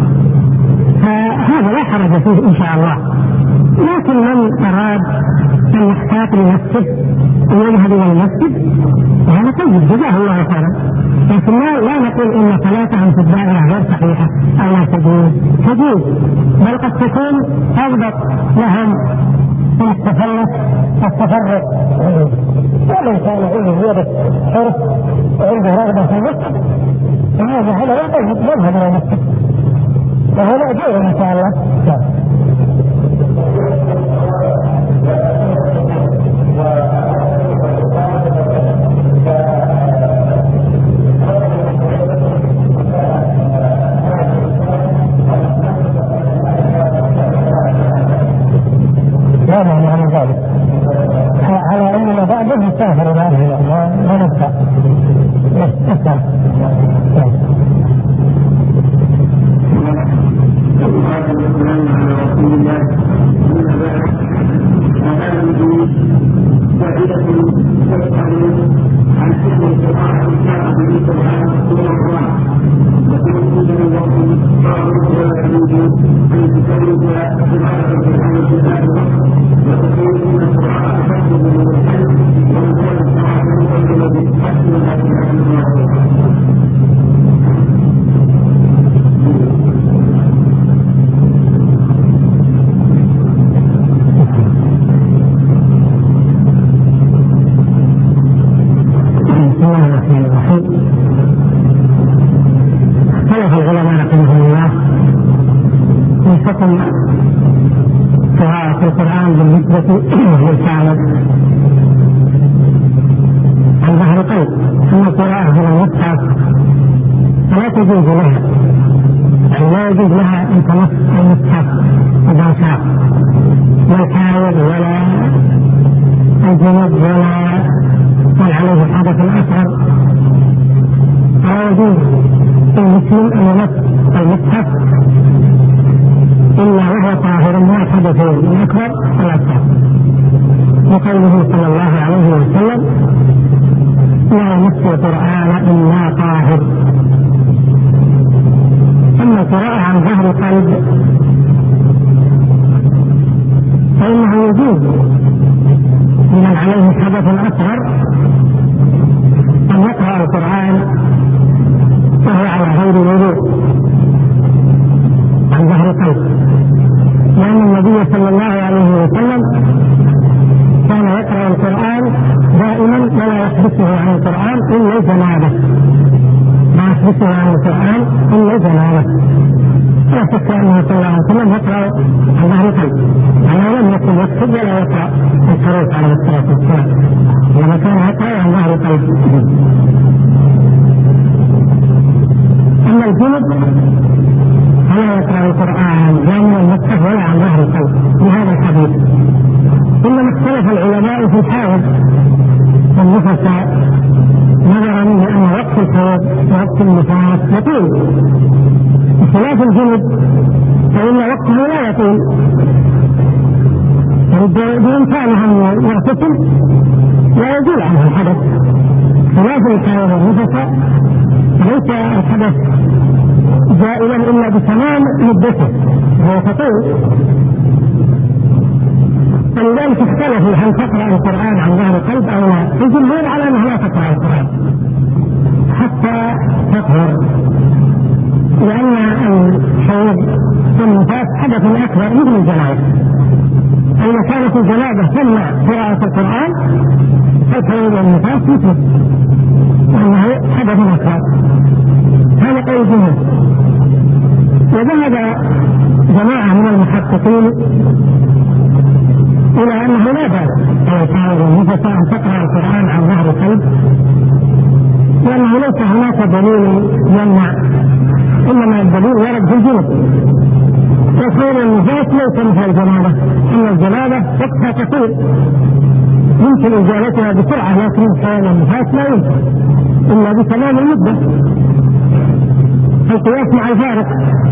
فهذا لا حرج فيه إن شاء الله. لكن من أراد أن يحتاط لنفسه ويذهب إلى المسجد هذا طيب جزاه الله خيرا، لكن لا نقول إن صلاتهم في الدائرة غير صحيحة أو لا تجوز، تجوز بل قد تكون أضبط لهم في التفلت والتفرق. ومن كان عنده زيادة حرص وعنده رغبة في المسجد فهذا هذا لا يذهب إلى المسجد وهو مأجور إن شاء الله. لا معنى عن ذلك على أننا بعده نسافر إلى أهله ما نبقى نسافر. قراءة القرآن بالنسبة للكامل عن ظهر قلب، أما القراءة من المصحف فلا تجوز لها، يعني لا يجوز لها أن تمس المصحف إذا شاء، لا الحائض ولا الجنوب ولا من عليه الحدث الأصغر، فلا يجوز للمسلم أن يمس المصحف إلا وهو طاهر من الحدثين الأكبر والأصغر، لقوله صلى الله عليه وسلم لا يمس القرآن إلا طاهر. أما القراءة عن ظهر قلب فإنه يجوز لمن عليه الحدث الأصغر أن يقرأ القرآن وهو على غير وضوء عن ظهر قلب، لأن النبي صلى الله عليه وسلم كان يقرأ القرآن دائما ولا يحدثه عن القرآن إلا جنابه، ما يحدثه عن القرآن إلا جنابه، لا شك أنه صلى الله عليه وسلم يقرأ عن ظهر قلب، يعني لم يكن يكتب ولا يقرأ الحروف عليه الصلاة والسلام، لما كان يقرأ عن ظهر قلب. أما الجنب فلا يقرأ القرآن لا من المصحف ولا عن ظهر القلب بهذا الحديث. إنما اختلف العلماء في الحائض، النفس نظرا لأن وقت الحيض ووقت النفاس يطول، بخلاف الجنب فإن وقته لا يطول، بإمكانه أن يغتسل لا يزول عنه الحدث، خلاف الحيض والنفس ليس الحدث زائلا إلا بتمام مدته وهو تطول. فلذلك اختلفوا هل تقرأ القرآن عن ظهر قلب أو لا، الجمهور على أنه لا تقرأ القرآن حتى تطهر، لأن الحيض والنفاس حدث أكبر مثل الجنابة، إذا كانت الجنابة تمنع قراءة القرآن فالحيض والنفاس مثله، لأنه حدث أكبر. هذا قول الجمهور. وذهب جماعة من المحققين إلى أنه لا بأس على الحائض والنفس أن تقرأ القرآن عن ظهر قلب، لأنه ليس هناك دليل يمنع، إنما الدليل ورد في الجنب. وحيض النفاس ليس مثل الجنابة، إن الجنابة وقتها قصير يمكن إزالتها بسرعة، لكن حيض النفاس لا يمكن إلا بتمام المدة، القياس مع الفارق.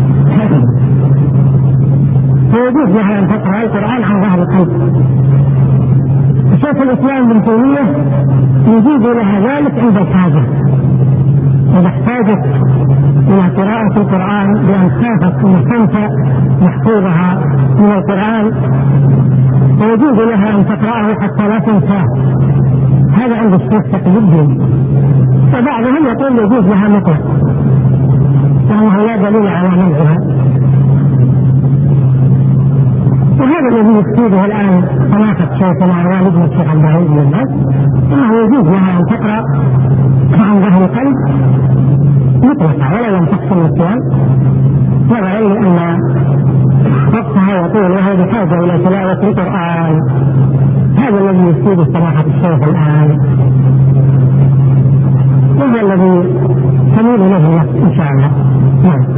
فيجوز لها أن تقرأ القرآن عن ظهر قلب. شيخ الإسلام ابن تيمية يجيز لها ذلك عند الحاجة، إذا احتاجت إلى قراءة القرآن بأن خافت أن تنسى محفوظها من القرآن فيجوز لها أن تقرأه حتى لا تنساه. هذا عند الشيخ تقي الدين، وبعضهم يقول يجوز لها مطلق لأنه لا دليل على منعها. وهذا الذي يفيده الآن سماحة شيخنا والدنا الشيخ عبد العزيز بن باز، أنه يجوز لها أن تقرأ عن ظهر القلب مطلقة ولا لم تحصل النسيان، نظرا لأن وقتها يطول وهي بحاجة إلى تلاوة القرآن. هذا الذي يفيده سماحة الشيخ الآن، وهو الذي تميل له إن شاء الله. نعم.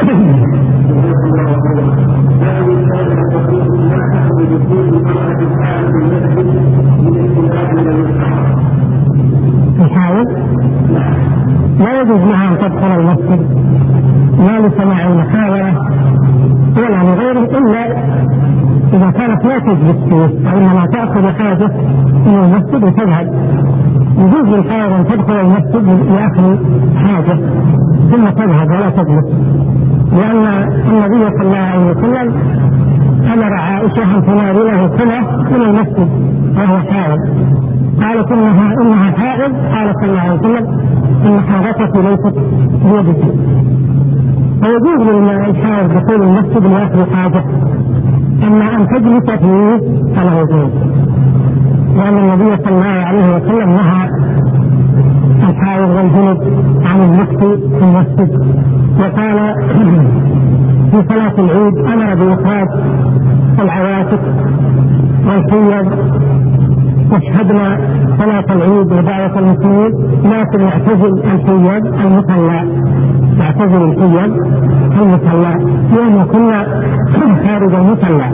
الحائض لا يجوز لها أن تدخل المسجد لا لسماع المحاضرة ولا لغيره، إلا إذا كانت لا تجلس فيه، وإنما تأخذ حاجة من المسجد وتذهب. يجوز للحائض أن تدخل المسجد لأخذ حاجة ثم تذهب ولا تجلس، لأن النبي صلى الله عليه وسلم أمر عائشة أن تناوله كله من المسجد وهو حائض، قالت إنها إنها حائض، قال صلى الله عليه وسلم إن حاضتك ليست بيدك. فيجوز للحائض دخول المسجد لأخذ حاجة، أما أن تجلس فيه فلا يجوز، لأن النبي صلى الله عليه وسلم نهى الحائض والجنب عن المكث في المسجد، وقال في صلاة العيد أمر بإخراج العواتق والحيض واشهدنا صلاة العيد ودعوة المسلمين، لكن يعتزل الحيض المصلى، يعتزل الحيض المصلى لأن كنا خارج المصلى.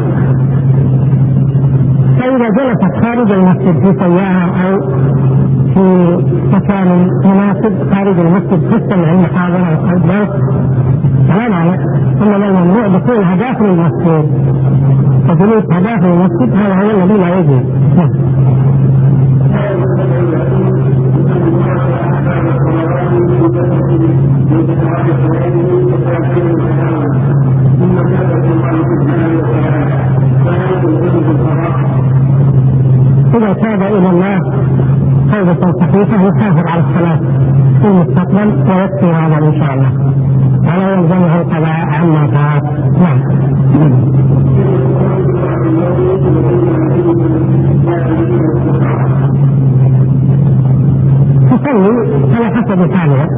فإذا جلست خارج المسجد في سيارة أو في مكان مناسب خارج المسجد تستمع المحاضرة أو الدرس فلا معنى، إنما الممنوع دخولها داخل المسجد، وجلوسها داخل المسجد هذا هو الذي لا يجوز. إذا تاب إلى الله توبة صحيحة يحافظ على الصلاة في المستقبل ويكفي هذا إن شاء الله، ولا يلزمه القضاء عما فات. نعم. تصلي على حسب حالها،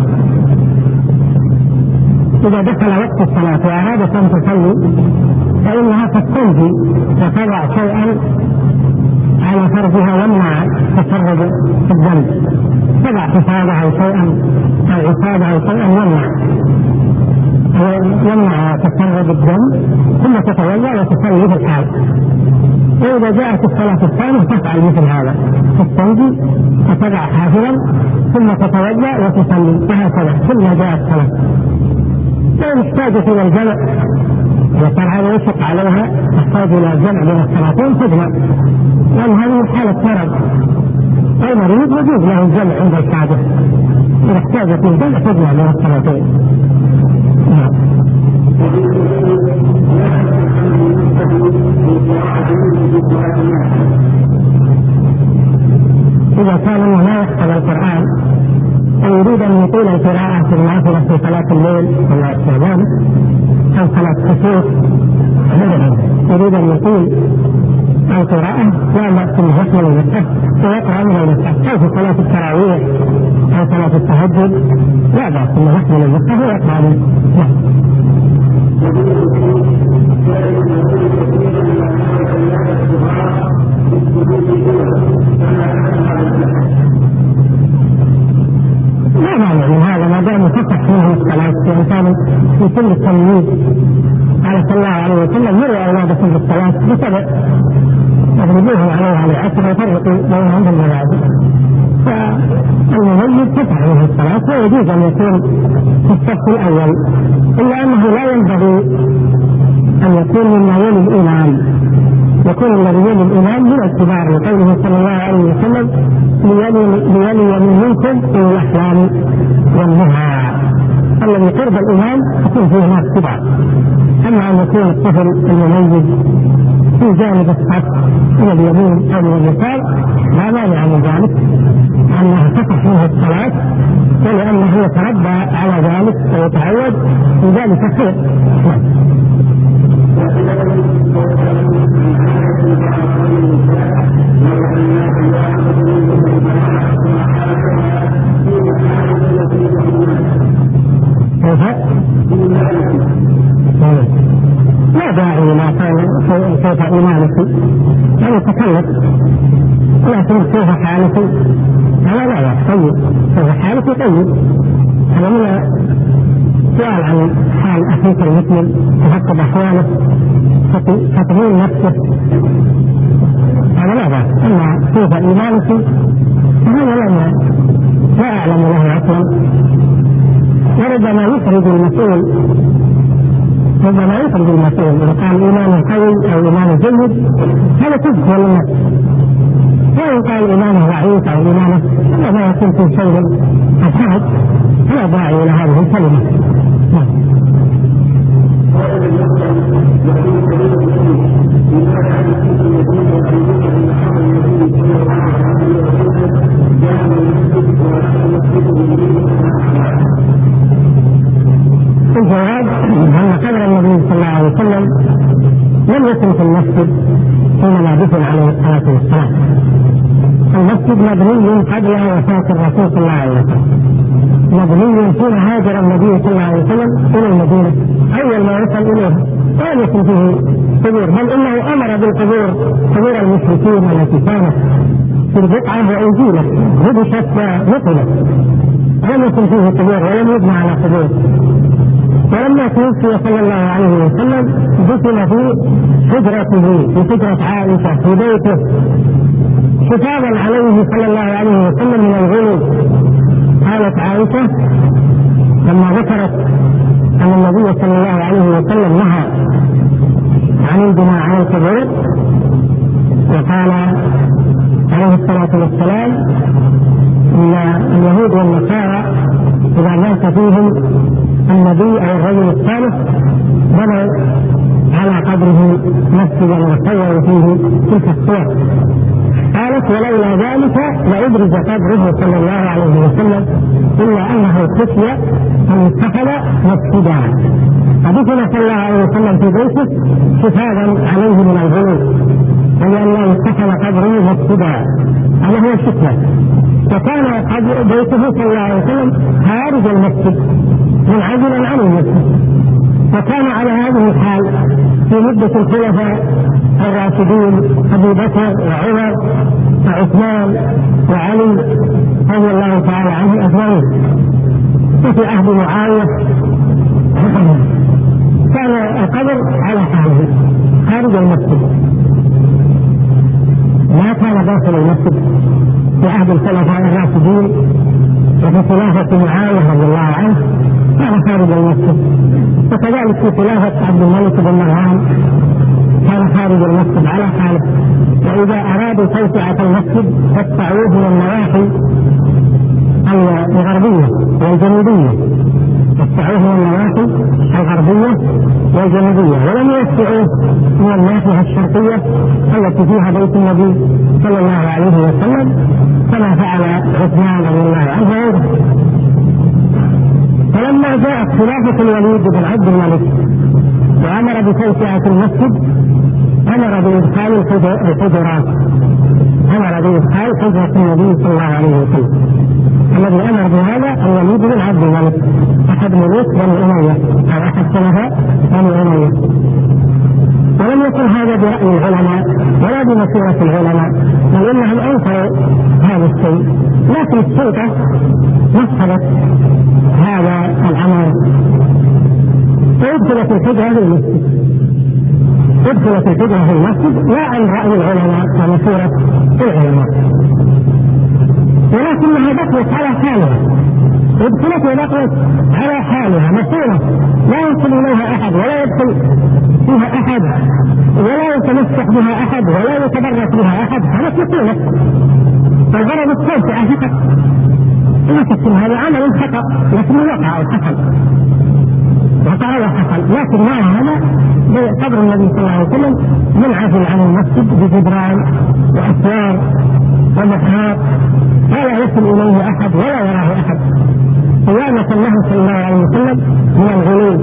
إذا دخل وقت الصلاة وأرادت أن تصلي فإنها تستنجي وتضع شيئا على فرجها يمنع تسرب الذنب، تضع حفاظها أو شيئا أو عصابها أو شيئا يمنع يمنع تسرب الدم ثم تتوضأ وتصلي في الحال. وإذا جاءت الصلاة الثانية تفعل مثل هذا، تستنجي وتضع حافظا ثم تتوضأ وتصلي، وهكذا كلما جاءت صلاة. لا يحتاج إلى الجمع، وصار هذا يشق عليها تحتاج إلى الجمع بين الصلاتين تجمع، لأن هذه حالة مرض. المريض يجوز له الجمع عند الحاجة، إذا احتاجت الجمع تجمع بين الصلاتين. إذا كان لا يحفظ القرآن ويريد أن يطيل القراءة في النافلة في صلاة الليل ولا الشعبان أو صلاة الكسوف، يريد أن يطيل القراءة لا بأس به يحمل المصحف ويقرأ من المصحف، أو في صلاة التراويح أو صلاة التهجد لا بأس به يحمل المصحف ويقرأ منه. لا مانع من هذا ما دام تصح منه الصلاة، وإن كان في كل التمييز قال صلى الله عليه وسلم مروا أولادكم بالصلاة بسبع يضربوهم عليها لعشر وفرقوا بينهم بالمواعيد. فالمميز تصح منه الصلاة ويجوز أن يكون في الصف الأول، إلا أنه لا ينبغي أن يكون مما يلي الإمام، يكون الذي يلي الإمام من الكبار، لقوله صلى الله عليه وسلم ليلي من منكم أولي الأحلام والنهى. الذي قرب الإمام يكون فيه ناس كبار. أما أن يكون الطفل المميز في جانب الصف من اليمين أو من اليسار لا مانع من ذلك، أنها تصح منه الصلاة، ولأنه يتربى على ذلك ويتعود في ذلك خير. لا داعي ما كان كيف إيمانك يعني تكلف، لكن كيف حالك هذا لا يحتوي، كيف حالك طيب. هذا من سؤال عن حال أخيك المسلم، تفقد أحواله، تطمين نفسه، هذا لا بأس. أما كيف إيمانك هذا لا لا أعلم له أصلا، وربما يخرج المسؤول ربما يخرج المسؤول إذا كان إيمانه قوي أو إيمانه جيد، هذا تذكر للنفس. وإن قال إيمانه ضعيف أو إيمانه لا يكون في شيء أصحاب، لا داعي إلى هذه الكلمة. الجواب أن قبر النبي صلى الله عليه وسلم لم يكن في المسجد حينما دفن عليه الصلاة والسلام. المسجد مبني قبل وفاة الرسول صلى الله عليه وسلم، مبني حين هاجر النبي صلى الله عليه وسلم إلى المدينة، أول ما وصل إليها لم يكن فيه قبور، بل إنه أمر بالقبور، قبور المشركين التي كانت في البقعة وأنجيلت هدشت ونقلت، لم يكن فيه قبور ولم يبنى على قبور. ولما توفي صلى الله عليه وسلم دفن في حجرته، في حجرة عائشة في بيته، حفاظا عليه صلى الله عليه وسلم من الغلو. قالت عائشة لما ذكرت أن النبي صلى الله عليه وسلم نهى عن البناء على القبور، وقال عليه الصلاة والسلام إن اليهود والنصارى إذا مات فيهم النبي أو الرجل الصالح بنوا على قبره مسجدا وصوروا فيه تلك الصور. قالت ولولا ذلك لأبرز قبره صلى الله عليه وسلم، إلا أنه خشي أن يتخذ مسجدا، فدفن صلى الله عليه وسلم في بيته حفاظا عليه من الغلو، ولأن لا يتخذ قبره مسجدا، هذا هو الشكوى. وكان بيته صلى الله عليه وسلم خارج المسجد منعزلا عن المسجد، وكان على هذه الحال في مدة الخلفاء الراشدين أبي بكر وعمر وعثمان وعلي رضي الله تعالى عنهم أجمعين، وفي عهد معاوية القبر على حاله خارج المسجد، ما كان داخل المسجد في عهد الخلفاء الراشدين وفي خلافة معاوية رضي الله عنه كان خارج المسجد، وكذلك في خلافة عبد الملك بن مروان كان خارج المسجد على حاله. وإذا أرادوا توسعة المسجد فاتبعوه من النواحي الغربية والجنوبية، اتبعوه من النواحي الغربية والجنوبية، ولم يوسعوه من الناحية الشرقية التي فيها بيت النبي صلى الله عليه وسلم كما فعل عثمان رضي الله عنه وغيره. فلما جاءت خلافة الوليد بن عبد الملك وأمر بتوسعة المسجد أمر بإدخال الحجرات، أمر بإدخال حجرة النبي صلى الله عليه وسلم. الذي أمر بهذا الوليد بن عبد الملك أحد ملوك بني أمية أو أحد خلفاء بني أمية. ولم يكن هذا برأي العلماء ولا بمشورة العلماء، بل إنهم أنكروا هذا الشيء، لكن السلطة نفذت هذا الأمر وادخلت الحجرة في المسجد، ادخلت الحجرة في المسجد لا عن رأي العلماء ومشورة العلماء، ولكنها بقيت على حالها، ادخلت وبقيت على حالها مشهورة لا يدخل إليها أحد ولا يدخل فيها أحد ولا يتمسك بها أحد ولا يتبرك بها أحد، هذا مشهورة. الغرض التوسعة فقط، لا تكتم هذا عمل خطأ لكنه وقع وحصل وقع وحصل، لكن ما هذا بقبر النبي صلى الله عليه وسلم منعزل عن المسجد بجدران وأسوار ومحاط ولا يصل إليه أحد ولا يراه أحد، قيامة له صلى الله عليه وسلم من الغلول.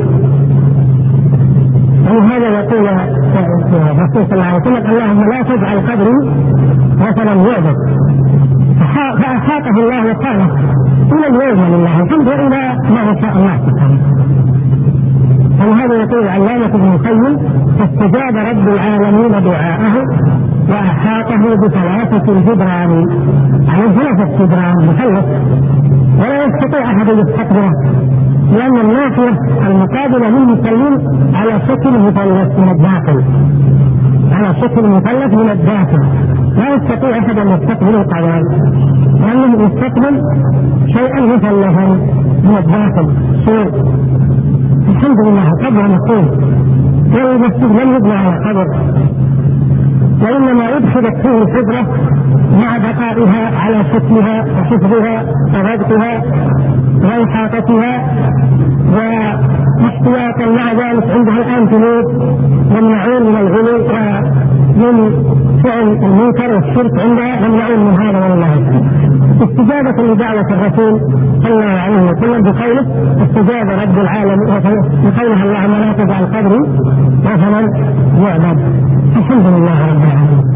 ولهذا يقول الرسول صلى الله عليه وسلم: اللهم لا تجعل قبري مثلا يعبد، فأحاطه الله وقاله إلى اليوم لله الحمد إلى ما شاء الله سبحانه. ولهذا يقول العلامة ابن القيم: فاستجاب رب العالمين دعاءه وأحاطه بثلاثة الجدران، على ثلاثة جدران مثلث ولا يستطيع أحد يستقبله، لأن الناحية المقابلة للمسلم على شكل مثلث من الداخل، على شكل مثلث من الداخل، لا يستطيع أحد أن يستقبل القبر لأنه يستقبل شيئا مثلثا من الداخل سور. الحمد لله قبر مقيم، والمسجد لم يبنى على قبر، وإنما أدخلت فيه الحجرة مع بقائها على شكلها وحفظها وضبطها وإحاطتها، واحتياطا مع ذلك عندها الآن جنود يمنعون من الغلو ومن فعل المنكر والشرك، عندها يمنعون من هذا والله. استجابة لدعوة الرسول صلى الله عليه وسلم بقوله: استجاب رب العالمين، بقولها: اللهم لا تجعل قبري مثلا يعبد. الحمد لله رب العالمين.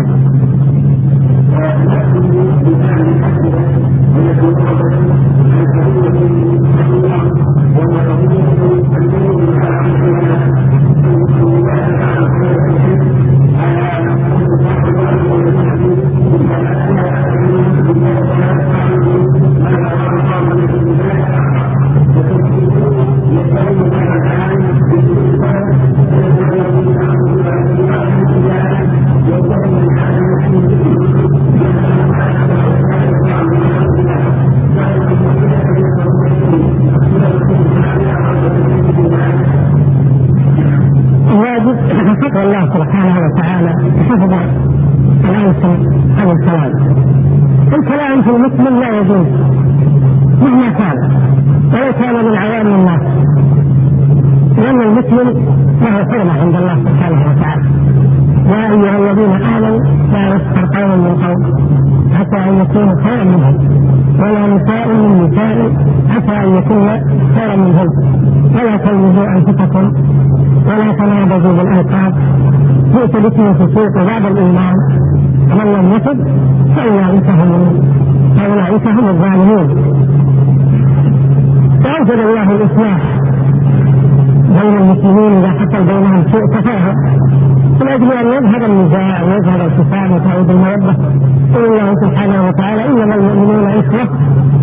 الله سبحانه وتعالى حفظ الألسن عن الكلام. الكلام في المسلم لا يجوز مهما كان ولو كان من عوام الناس، لأن المسلم له حرمة عند الله سبحانه وتعالى. يا أيها الذين آمنوا لا يسخر قوم من قوم حتى أن يكونوا خيرا منهم، ولا نساء من نساء حتى أن يكون خيرا منهم، ولا تلمزوا أنفسكم ولا تنابزوا بالألقاب، بئس الاسم الفسوق بعد الإيمان، ومن لم يتب فأولئك هم فأولئك هم الظالمون. فأوجد الله الإصلاح بين المسلمين إذا حصل بينهم سوء تفاهم، من أجل أن يذهب النزاع ويذهب الخصام وتعود المودة. قل الله سبحانه وتعالى: إنما المؤمنون إخوة فأصلحوا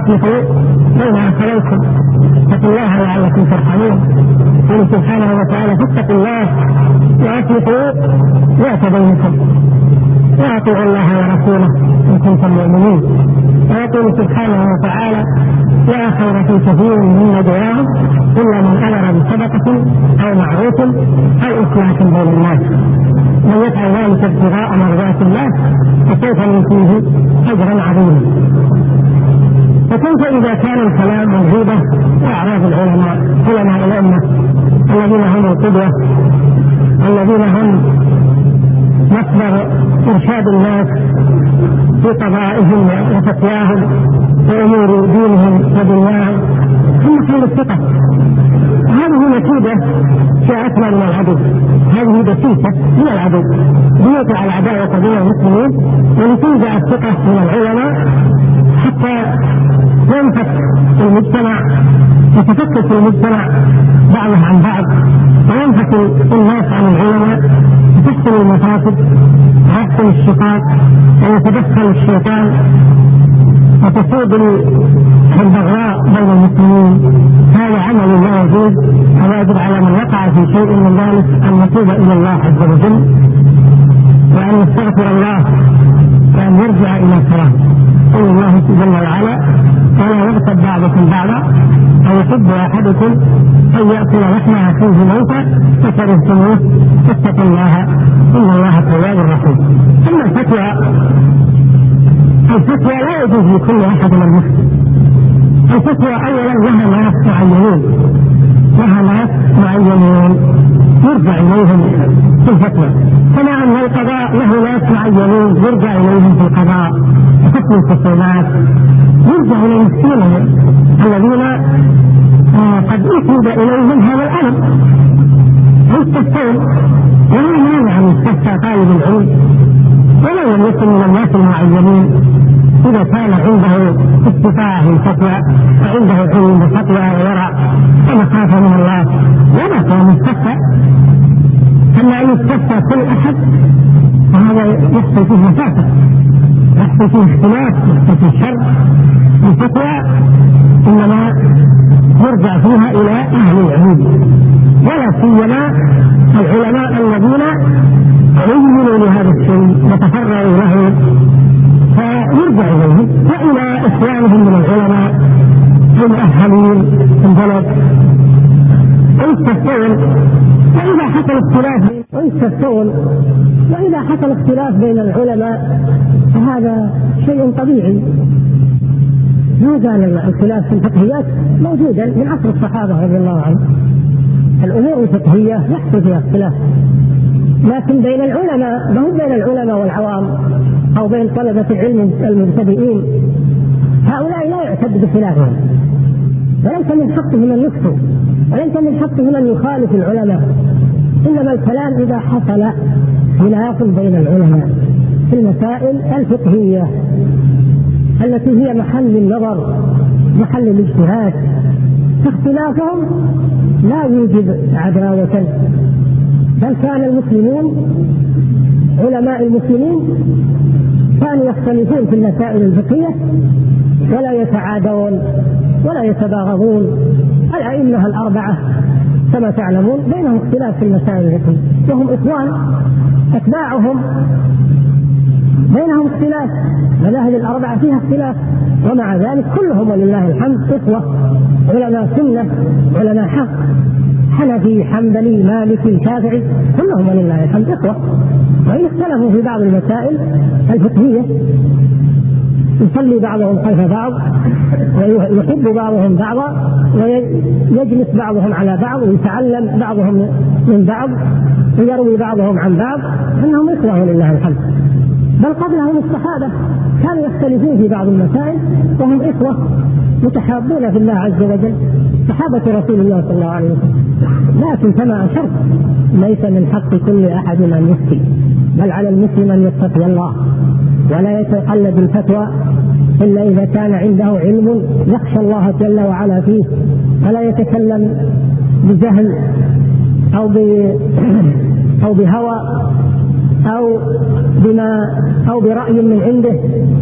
وأصلحوا بين أخويكم اتقوا الله لعلكم ترحمون. يقول سبحانه وتعالى فاتقوا الله وأصلحوا ذات بينكم وأطيعوا الله ورسوله إن كنتم مؤمنين. ويقول سبحانه وتعالى لا خير في كثير من نجواهم إلا من أمر بصدقة أو معروف أو إصلاح بين الناس من يفعل ذلك ابتغاء مرضات الله فسوف نؤتيه أجرا عظيما. فكيف إذا كان الكلام والغيبة وأعراض العلماء علماء الأمة الذين هم القدوة الذين هم مصدر إرشاد الناس في قضائهم وفتواهم وأمور دينهم ودنياهم هم محل الثقة. هذه نتيجة جاءتنا من العدو، هذه دسيسة من العدو ليوقع العداوة بين المسلمين ولتنزع الثقة من العلماء حتى ينفك المجتمع يتفكك المجتمع بعضه عن بعض وينفك الناس عن العلماء وتحصل المفاسد ويحصل الشقاق ويتدخل الشيطان وتصيب البغضاء بين المسلمين. هذا عمل لا يجوز ويجب على من وقع في شيء من ذلك أن يتوب إلى الله عز وجل وأن يستغفر الله وأن يرجع إلى الصلاة. قول الله جل وعلا ولا يغتب بعضكم بعضا أيحب أحدكم أن يأكل لحم أخيه ميتا فكرهتموه فاتقوا الله إن الله تواب رحيم. أما الفتوى الفتوى لا يجوز لكل أحد من المسلم. الفتوى أولا لها ناس معينين لها ناس معينين يرجع إليهم في الفتوى، كما أن القضاء له ناس معينين يرجع إليهم في القضاء وحكم الخصومات يرجع إلى المسلمين الذين آه قد أسند إليهم هذا الأمر يستفتون. ولا مانع أن يستفتى طالب العلم ولا لم يكن من الناس المعينين إذا كان عنده استطاعة الفتوى وعنده علم الفتوى وورع ومخافة من الله ولا كان يستفتى. أما أن يستفتى كل أحد فهذا يحصل فيه مفاسد يحصل فيه اختلاف يحصل فيه شر. الفتوى إنما يرجع فيها إلى أهل العلم ولا سيما العلماء الذين عينوا لهذا الشيء وتفرعوا له فيرجع إليهم وإلى إخوانهم من العلماء المؤهلين في البلد ويستفتون. وإذا حصل اختلاف ويستفتون وإذا حصل اختلاف بين العلماء فهذا شيء طبيعي. ما زال الخلاف في الفقهيات موجودا من عصر الصحابة رضي الله عنهم. الأمور الفقهية يحصل فيها اختلاف لكن بين العلماء ما هو بين العلماء والعوام أو بين طلبة العلم المبتدئين هؤلاء لا يعتد بخلافهم وليس من حقهم أن يفتوا وليس من حقهم أن يخالف العلماء. إنما الكلام إذا حصل خلاف بين العلماء في المسائل الفقهية التي هي محل النظر محل الاجتهاد فاختلافهم لا يوجب عداوة بل كان المسلمون علماء المسلمين كانوا يختلفون في المسائل الفقهية ولا يتعادون ولا يتباغضون. الأئمة الأربعة كما تعلمون بينهم اختلاف في المسائل الفقهية وهم إخوان أتباعهم بينهم اختلاف. مذاهب الأربعة فيها اختلاف ومع ذلك كلهم ولله الحمد إخوة علماء سنة علماء حق حنفي حنبلي مالكي شافعي كلهم ولله الحمد إخوة. وإن اختلفوا في بعض المسائل الفقهية يصلي بعضهم خلف بعض ويحب بعضهم بعضا ويجلس بعضهم على بعض ويتعلم بعضهم من بعض ويروي بعضهم عن بعض أنهم إخوة ولله الحمد. بل قبلهم الصحابة كانوا يختلفون في بعض المسائل وهم إخوة متحابون في الله عز وجل صحابة رسول الله صلى الله عليه وسلم. لكن كما أشرت ليس من حق كل أحد أن يفتي بل على المسلم أن يتقي الله ولا يتقلد الفتوى إلا إذا كان عنده علم يخشى الله جل وعلا فيه ولا يتكلم بجهل أو أو بهوى أو بما أو برأي من عنده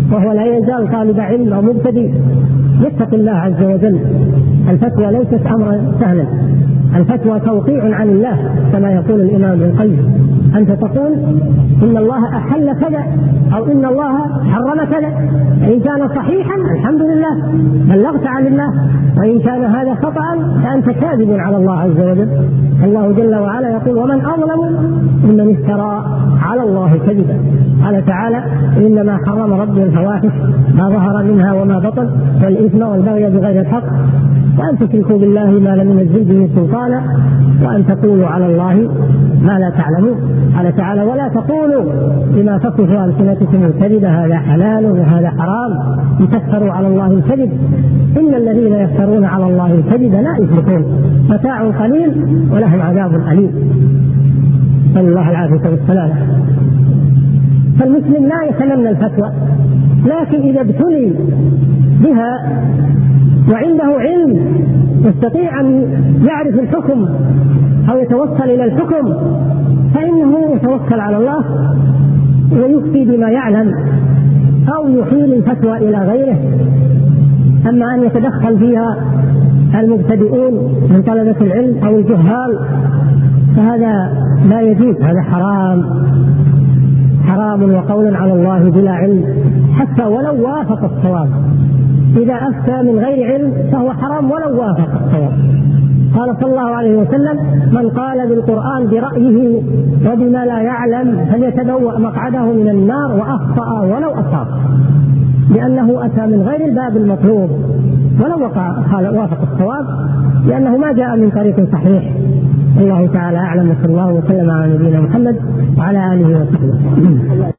وهو لا يزال طالب علم أو مبتدئ يتق الله عز وجل. الفتوى ليست أمرا سهلا، الفتوى توقيع عن الله كما يقول الإمام ابن القيم. أنت تقول إن الله أحل كذا أو إن الله حرم كذا، فإن كان صحيحا الحمد لله بلغت عن الله، وإن كان هذا خطأ فأنت كاذب على الله عز وجل. الله جل وعلا يقول ومن أظلم ممن افترى على الله كذبا. قال تعالى إنما حرم ربي الفواحش ما ظهر منها وما بطن والإثم والبغي بغير الحق وأن تشركوا بالله ما لم ينزل به سلطانا وأن تقولوا على الله ما لا تعلمون. قال تعالى ولا تقولوا بما تصف ألسنتكم الكذب هذا حلال وهذا حرام لتفتروا على الله الكذب إن الذين يفترون على الله الكذب لا يفلحون متاع قليل ولهم عذاب أليم. صلى الله العافية والسلام. فالمسلم لا يتمنى الفتوى، لكن إذا ابتلي بها وعنده علم يستطيع أن يعرف الحكم أو يتوصل إلى الحكم فإنه يتوكل على الله ويفتي بما يعلم أو يحيل الفتوى إلى غيره. أما أن يتدخل فيها المبتدئون من طلبة العلم أو الجهال فهذا لا يجوز، هذا حرام حرام وقول على الله بلا علم حتى ولو وافق الصواب. إذا أفتى من غير علم فهو حرام ولو وافق الصواب. قال صلى الله عليه وسلم من قال بالقرآن برأيه وبما لا يعلم فليتبوأ مقعده من النار وأخطأ ولو أصاب، لأنه أتى من غير الباب المطلوب ولو وقع وافق الصواب لأنه ما جاء من طريق صحيح. الله تعالى أعلم، وصلى الله وسلم على نبينا محمد وعلى آله وصحبه.